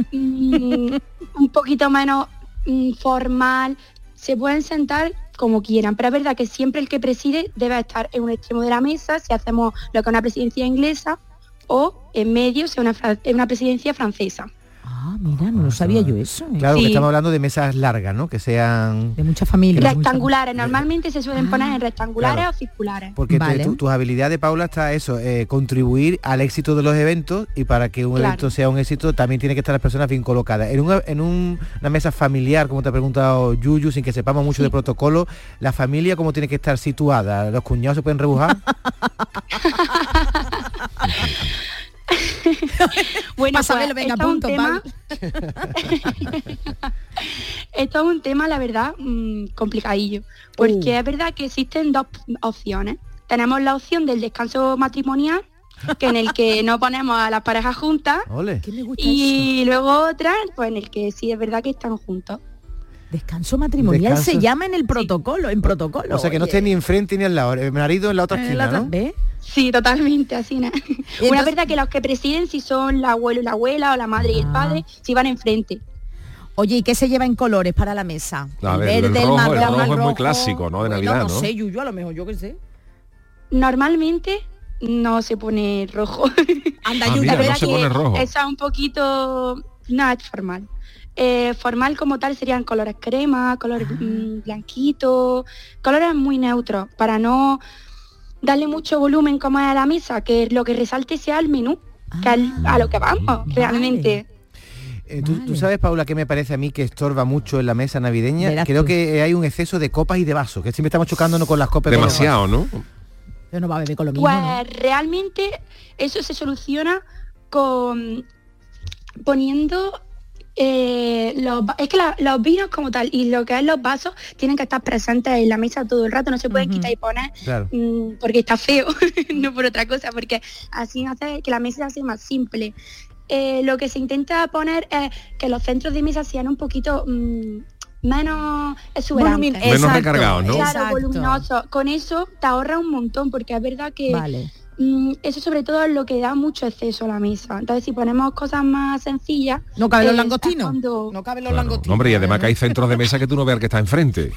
un poquito menos formal, se pueden sentar como quieran, pero es verdad que siempre el que preside debe estar en un extremo de la mesa, si hacemos lo que es una presidencia inglesa, o en medio, si es una presidencia francesa. Ah, mira, no lo sabía yo eso. Claro, sí. Que estamos hablando de mesas largas, ¿no? Que sean... de muchas familias. Rectangulares, normalmente se suelen poner en rectangulares o circulares. Porque tus habilidades, Paula, está eso, contribuir al éxito de los eventos, y para que un evento sea un éxito también tiene que estar las personas bien colocadas. En una mesa familiar, como te ha preguntado Yuyu, sin que sepamos mucho de protocolo, la familia cómo tiene que estar situada. ¿Los cuñados se pueden rebujar? Bueno, pues, venga, punto, esto es un tema, la verdad, complicadillo, porque es verdad que existen dos opciones. Tenemos la opción del descanso matrimonial, que en el que no ponemos a las parejas juntas, y luego otra, pues en el que sí es verdad que están juntos. Descanso matrimonial se llama en el protocolo, en protocolo. O sea, que no esté ni enfrente ni al lado, el marido en la otra esquina, ¿no? ¿Ves? Sí, totalmente, así nada. Una verdad que los que presiden, si son el abuelo y la abuela, o la madre y el padre, si van enfrente. Oye, ¿y qué se lleva en colores para la mesa? A ver, el rojo es muy clásico, ¿no? De Navidad, no sé, yo a lo mejor, yo qué sé. Normalmente no se pone rojo. Anda, mira, no se pone rojo. Eso es un poquito... No, es formal. Formal como tal serían colores crema, colores blanquitos, colores muy neutros, para no darle mucho volumen como a la mesa, que lo que resalte sea el menú, que es a lo que vamos, realmente. ¿Tú sabes, Paula, qué me parece a mí que estorba mucho en la mesa navideña? Creo que hay un exceso de copas y de vasos, que siempre estamos chocándonos con las copas. Demasiado, ¿no? Yo no va a beber con lo mismo. Pues ¿no? Realmente eso se soluciona con poniendo... es que los vinos como tal y lo que es los vasos tienen que estar presentes en la mesa todo el rato, no se pueden quitar y poner porque está feo, no por otra cosa, porque así hace que la mesa sea más simple. Lo que se intenta poner es que los centros de mesa sean un poquito menos exuberantes, menos recargados, ¿no? Claro, voluminosos. Con eso te ahorra un montón, porque es verdad que eso sobre todo es lo que da mucho exceso a la mesa. Entonces, si ponemos cosas más sencillas... ¿No caben los langostinos? No caben los langostinos. Hombre, y además que hay centros de mesa que tú no veas que está enfrente.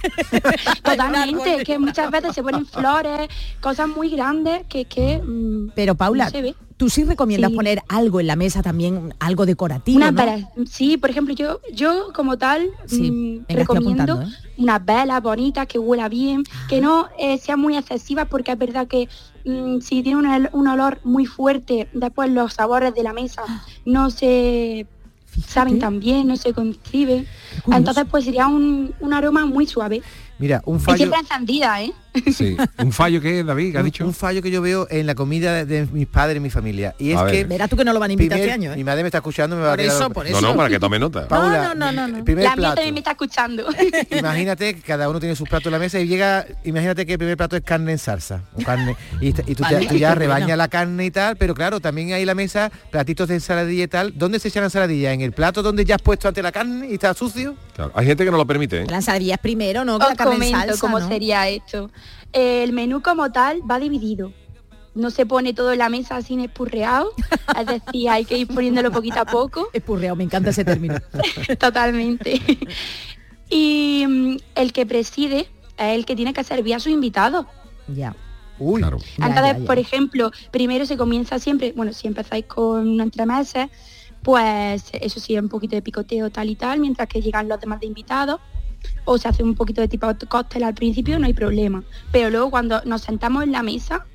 Totalmente, que muchas veces se ponen flores, cosas muy grandes que Pero, Paula, no se ve. Tú sí recomiendas poner algo en la mesa también, algo decorativo, ¿no? Sí, por ejemplo, yo como tal recomiendo unas velas bonitas, que huela bien, que no sean muy excesivas, porque es verdad que si tiene un olor muy fuerte, después los sabores de la mesa no se saben tan bien, no se conciben. Entonces pues sería un aroma muy suave. Mira, un fallo... Y siempre encendida, ¿eh? Sí. ¿Un fallo qué, David? ¿Qué ha dicho? Un fallo que yo veo en la comida de mis padres y mi familia. Y es que... Verás tú que no lo van a invitar este año, ¿eh? Mi madre me está escuchando, me va a quedar... Por eso. No, para que tome nota. Paula, No. el primer la plato. mía también me está escuchando. Imagínate que cada uno tiene sus platos en la mesa y llega... Imagínate que el primer plato es carne en salsa. O carne, y tú ya rebañas la carne y tal, pero claro, también hay en la mesa platitos de ensaladilla y tal. ¿Dónde se echa la ensaladilla? ¿En el plato donde ya has puesto ante la carne y está sucio? Claro. Hay gente que no lo permite, ¿eh? La ensaladilla es primero, ¿no? Que la carne en salsa, cómo ¿no? sería esto. El menú como tal va dividido. No se pone todo en la mesa sin espurreado. Es decir, hay que ir poniéndolo poquito a poco. Espurreado, me encanta ese término. Totalmente. Y el que preside es el que tiene que servir a sus invitados. Ya. Uy. Claro. Entonces, por ejemplo, primero se comienza siempre, bueno, si empezáis con una entremesa, pues eso sí, un poquito de picoteo tal y tal, mientras que llegan los demás de invitados. O se hace un poquito de tipo cóctel al principio, no hay problema. Pero luego cuando nos sentamos en la mesa,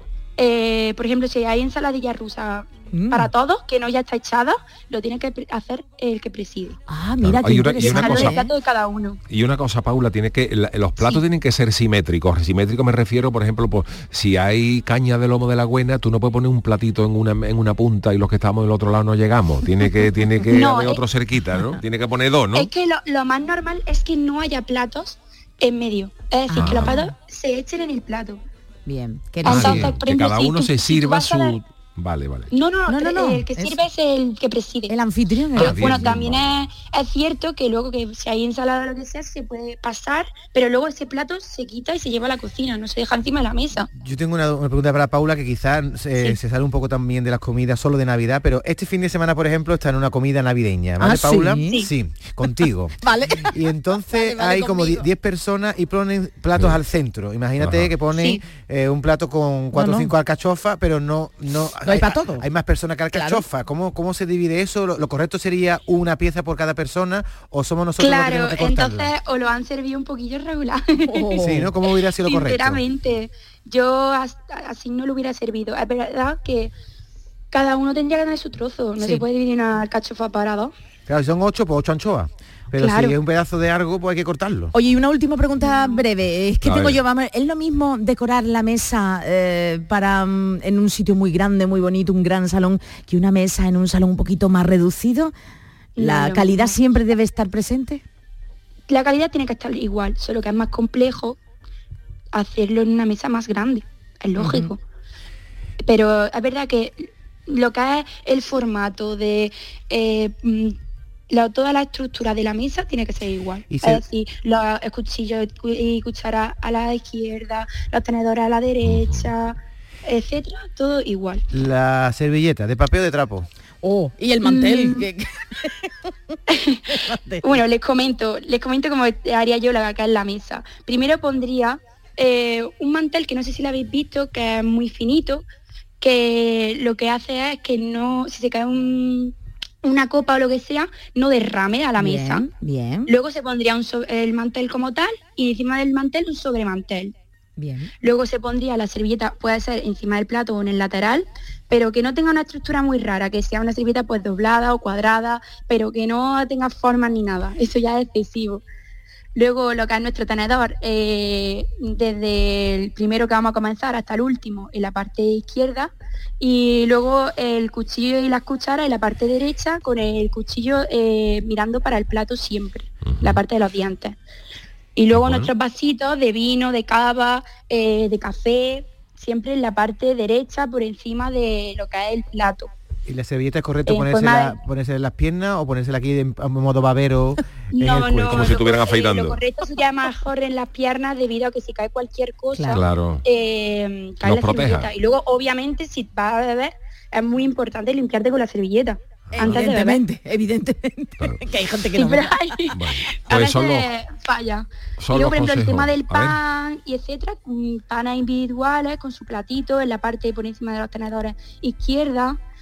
por ejemplo, si hay ensaladilla rusa para todos, que no ya está echada, lo tiene que hacer el que preside. Ah, mira, claro. Y una cosa, el plato de cada uno. Y una cosa, Paula, tiene que los platos tienen que ser simétricos. Simétrico me refiero, por ejemplo, pues, si hay caña de lomo de la buena, tú no puedes poner un platito en una punta y los que estamos del otro lado no llegamos. Tiene que No, haber otro cerquita, ¿no? Tiene que poner dos, ¿no? Es que lo más normal es que no haya platos en medio. Es decir, que los platos se echen en el plato. Bien. Entonces, por que ejemplo, cada uno se sirva su... Vale. No, el que sirve es el que preside. El anfitrión. Bueno, también es cierto que luego que si hay ensalada o lo que sea, se puede pasar, pero luego ese plato se quita y se lleva a la cocina, no se deja encima de la mesa. Yo tengo una pregunta para Paula, que quizás se sale un poco también de las comidas solo de Navidad, pero este fin de semana, por ejemplo, está en una comida navideña, ¿vale, Paula? Sí, contigo. Vale. Y entonces hay como 10 personas y ponen platos al centro. Imagínate que ponen un plato con 4 o 5 alcachofas, pero no hay para todo. Hay más personas que alcachofa. Claro. ¿Cómo se divide eso? ¿Lo correcto sería una pieza por cada persona o somos nosotros los que tenemos que cortarlo? Entonces o lo han servido un poquillo regular. Sí, ¿no? ¿Cómo hubiera sido lo correcto? Sinceramente, yo así no lo hubiera servido. Es verdad que cada uno tendría que tener su trozo. No se puede dividir una alcachofa para dos. Claro, si son 8, pues 8 anchoas. Pero si es un pedazo de algo, pues hay que cortarlo. Oye, y una última pregunta breve. Es que ¿es lo mismo decorar la mesa para en un sitio muy grande, muy bonito, un gran salón, que una mesa en un salón un poquito más reducido? ¿La calidad siempre debe estar presente? La calidad tiene que estar igual, solo que es más complejo hacerlo en una mesa más grande. Es lógico. Pero es verdad que lo que es el formato de... toda la estructura de la mesa tiene que ser igual. Es decir, los cuchillos y cucharas a la izquierda, los tenedores a la derecha, etcétera, todo igual. La servilleta, ¿de papel o de trapo? Y el mantel. Bueno, les comento cómo haría yo acá en la mesa. Primero pondría un mantel que no sé si lo habéis visto, que es muy finito, que lo que hace es que no, si se cae una copa o lo que sea, no derrame a la mesa. Bien. Luego se pondría el mantel como tal y encima del mantel un sobremantel. Bien. Luego se pondría la servilleta, puede ser encima del plato o en el lateral, pero que no tenga una estructura muy rara, que sea una servilleta pues doblada o cuadrada, pero que no tenga formas ni nada. Eso ya es excesivo. Luego lo que es nuestro tenedor, desde el primero que vamos a comenzar hasta el último en la parte izquierda, y luego el cuchillo y las cucharas en la parte derecha, con el cuchillo mirando para el plato siempre, la parte de los dientes. Y luego nuestros vasitos de vino, de cava, de café, siempre en la parte derecha por encima de lo que es el plato. ¿Y la servilleta es correcto ponérsela en las piernas o ponérsela aquí en modo babero? No, como si estuvieran afeitando. Lo correcto sería mejor en las piernas, debido a que si cae cualquier cosa, cae la servilleta. Y luego, obviamente, si vas a beber, es muy importante limpiarte con la servilleta. Evidentemente. Claro. Que hay gente que no. Pero a veces falla. Y luego, por ejemplo, el tema del pan y etcétera, panes individuales con su platito en la parte por encima de los tenedores izquierda.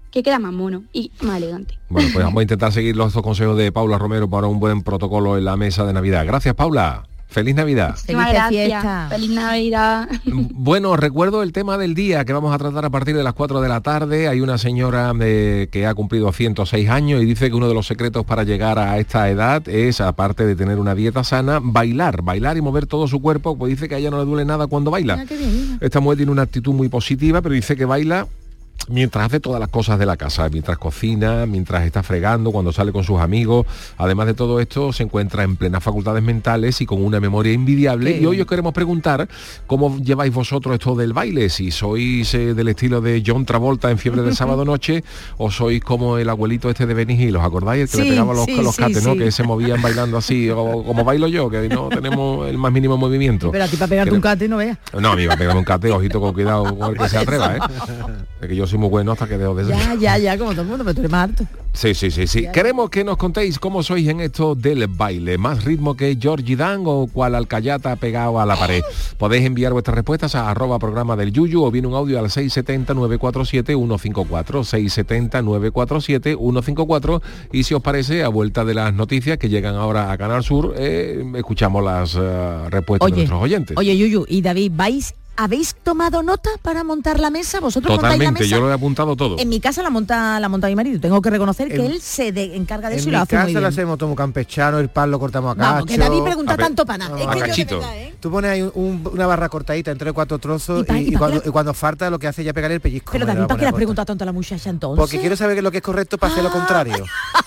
que queda más mono y más elegante. Bueno, pues vamos a intentar seguir estos consejos de Paula Romero para un buen protocolo en la mesa de Navidad. Gracias, Paula. ¡Feliz Navidad! Muchísimas gracias. ¡Feliz Navidad! Bueno, recuerdo el tema del día que vamos a tratar a partir de las 4 de la tarde. Hay una señora que ha cumplido 106 años y dice que uno de los secretos para llegar a esta edad es, aparte de tener una dieta sana, bailar y mover todo su cuerpo. Pues dice que a ella no le duele nada cuando baila. Esta mujer tiene una actitud muy positiva, pero dice que baila mientras hace todas las cosas de la casa, mientras cocina, mientras está fregando, cuando sale con sus amigos. Además de todo esto, se encuentra en plenas facultades mentales y con una memoria envidiable. Y hoy os queremos preguntar cómo lleváis vosotros esto del baile, si sois del estilo de John Travolta en Fiebre del Sábado Noche, o sois como el abuelito este de Benny Hill, ¿os acordáis? El que le pegaba los cates, ¿no? Que se movían bailando así, o como bailo yo, que no tenemos el más mínimo movimiento. Pero a ti para pegarte un cate no veas. No, a mí va a pegarme un cate, ojito con cuidado con el que se atreva, ¿eh? Es que yo soy muy bueno hasta que dejo de ser. Ya, como todo el mundo, pero tú eres más harto. Sí. Queremos que nos contéis cómo sois en esto del baile. ¿Más ritmo que Georgie Dan o cual alcayata pegado a la pared? Podéis enviar vuestras respuestas a @programa del Yuyu o bien un audio al 670-947-154, 670-947-154, y si os parece, a vuelta de las noticias que llegan ahora a Canal Sur, escuchamos las respuestas de nuestros oyentes. Oye, Yuyu y David, ¿habéis tomado nota para montar la mesa? ¿Vosotros Totalmente, montáis la mesa? yo lo he apuntado todo. En mi casa la monta mi marido. Tengo que reconocer que él se encarga de eso y lo hace muy bien. En mi casa lo hacemos todo campechano, el pan lo cortamos a cacho. Vamos, que David pregunta tanto para nada. A cachito. Tú pones ahí una barra cortadita entre 4 trozos y cuando falta lo que hace ya pegar el pellizco. Pero David, ¿para qué le has preguntado tanto a la muchacha entonces? Porque quiero saber lo que es correcto para hacer lo contrario.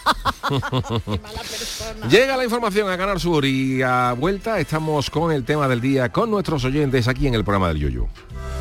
Llega la información a Canal Sur y a vuelta estamos con el tema del día con nuestros oyentes aquí en el programa del Yuyu.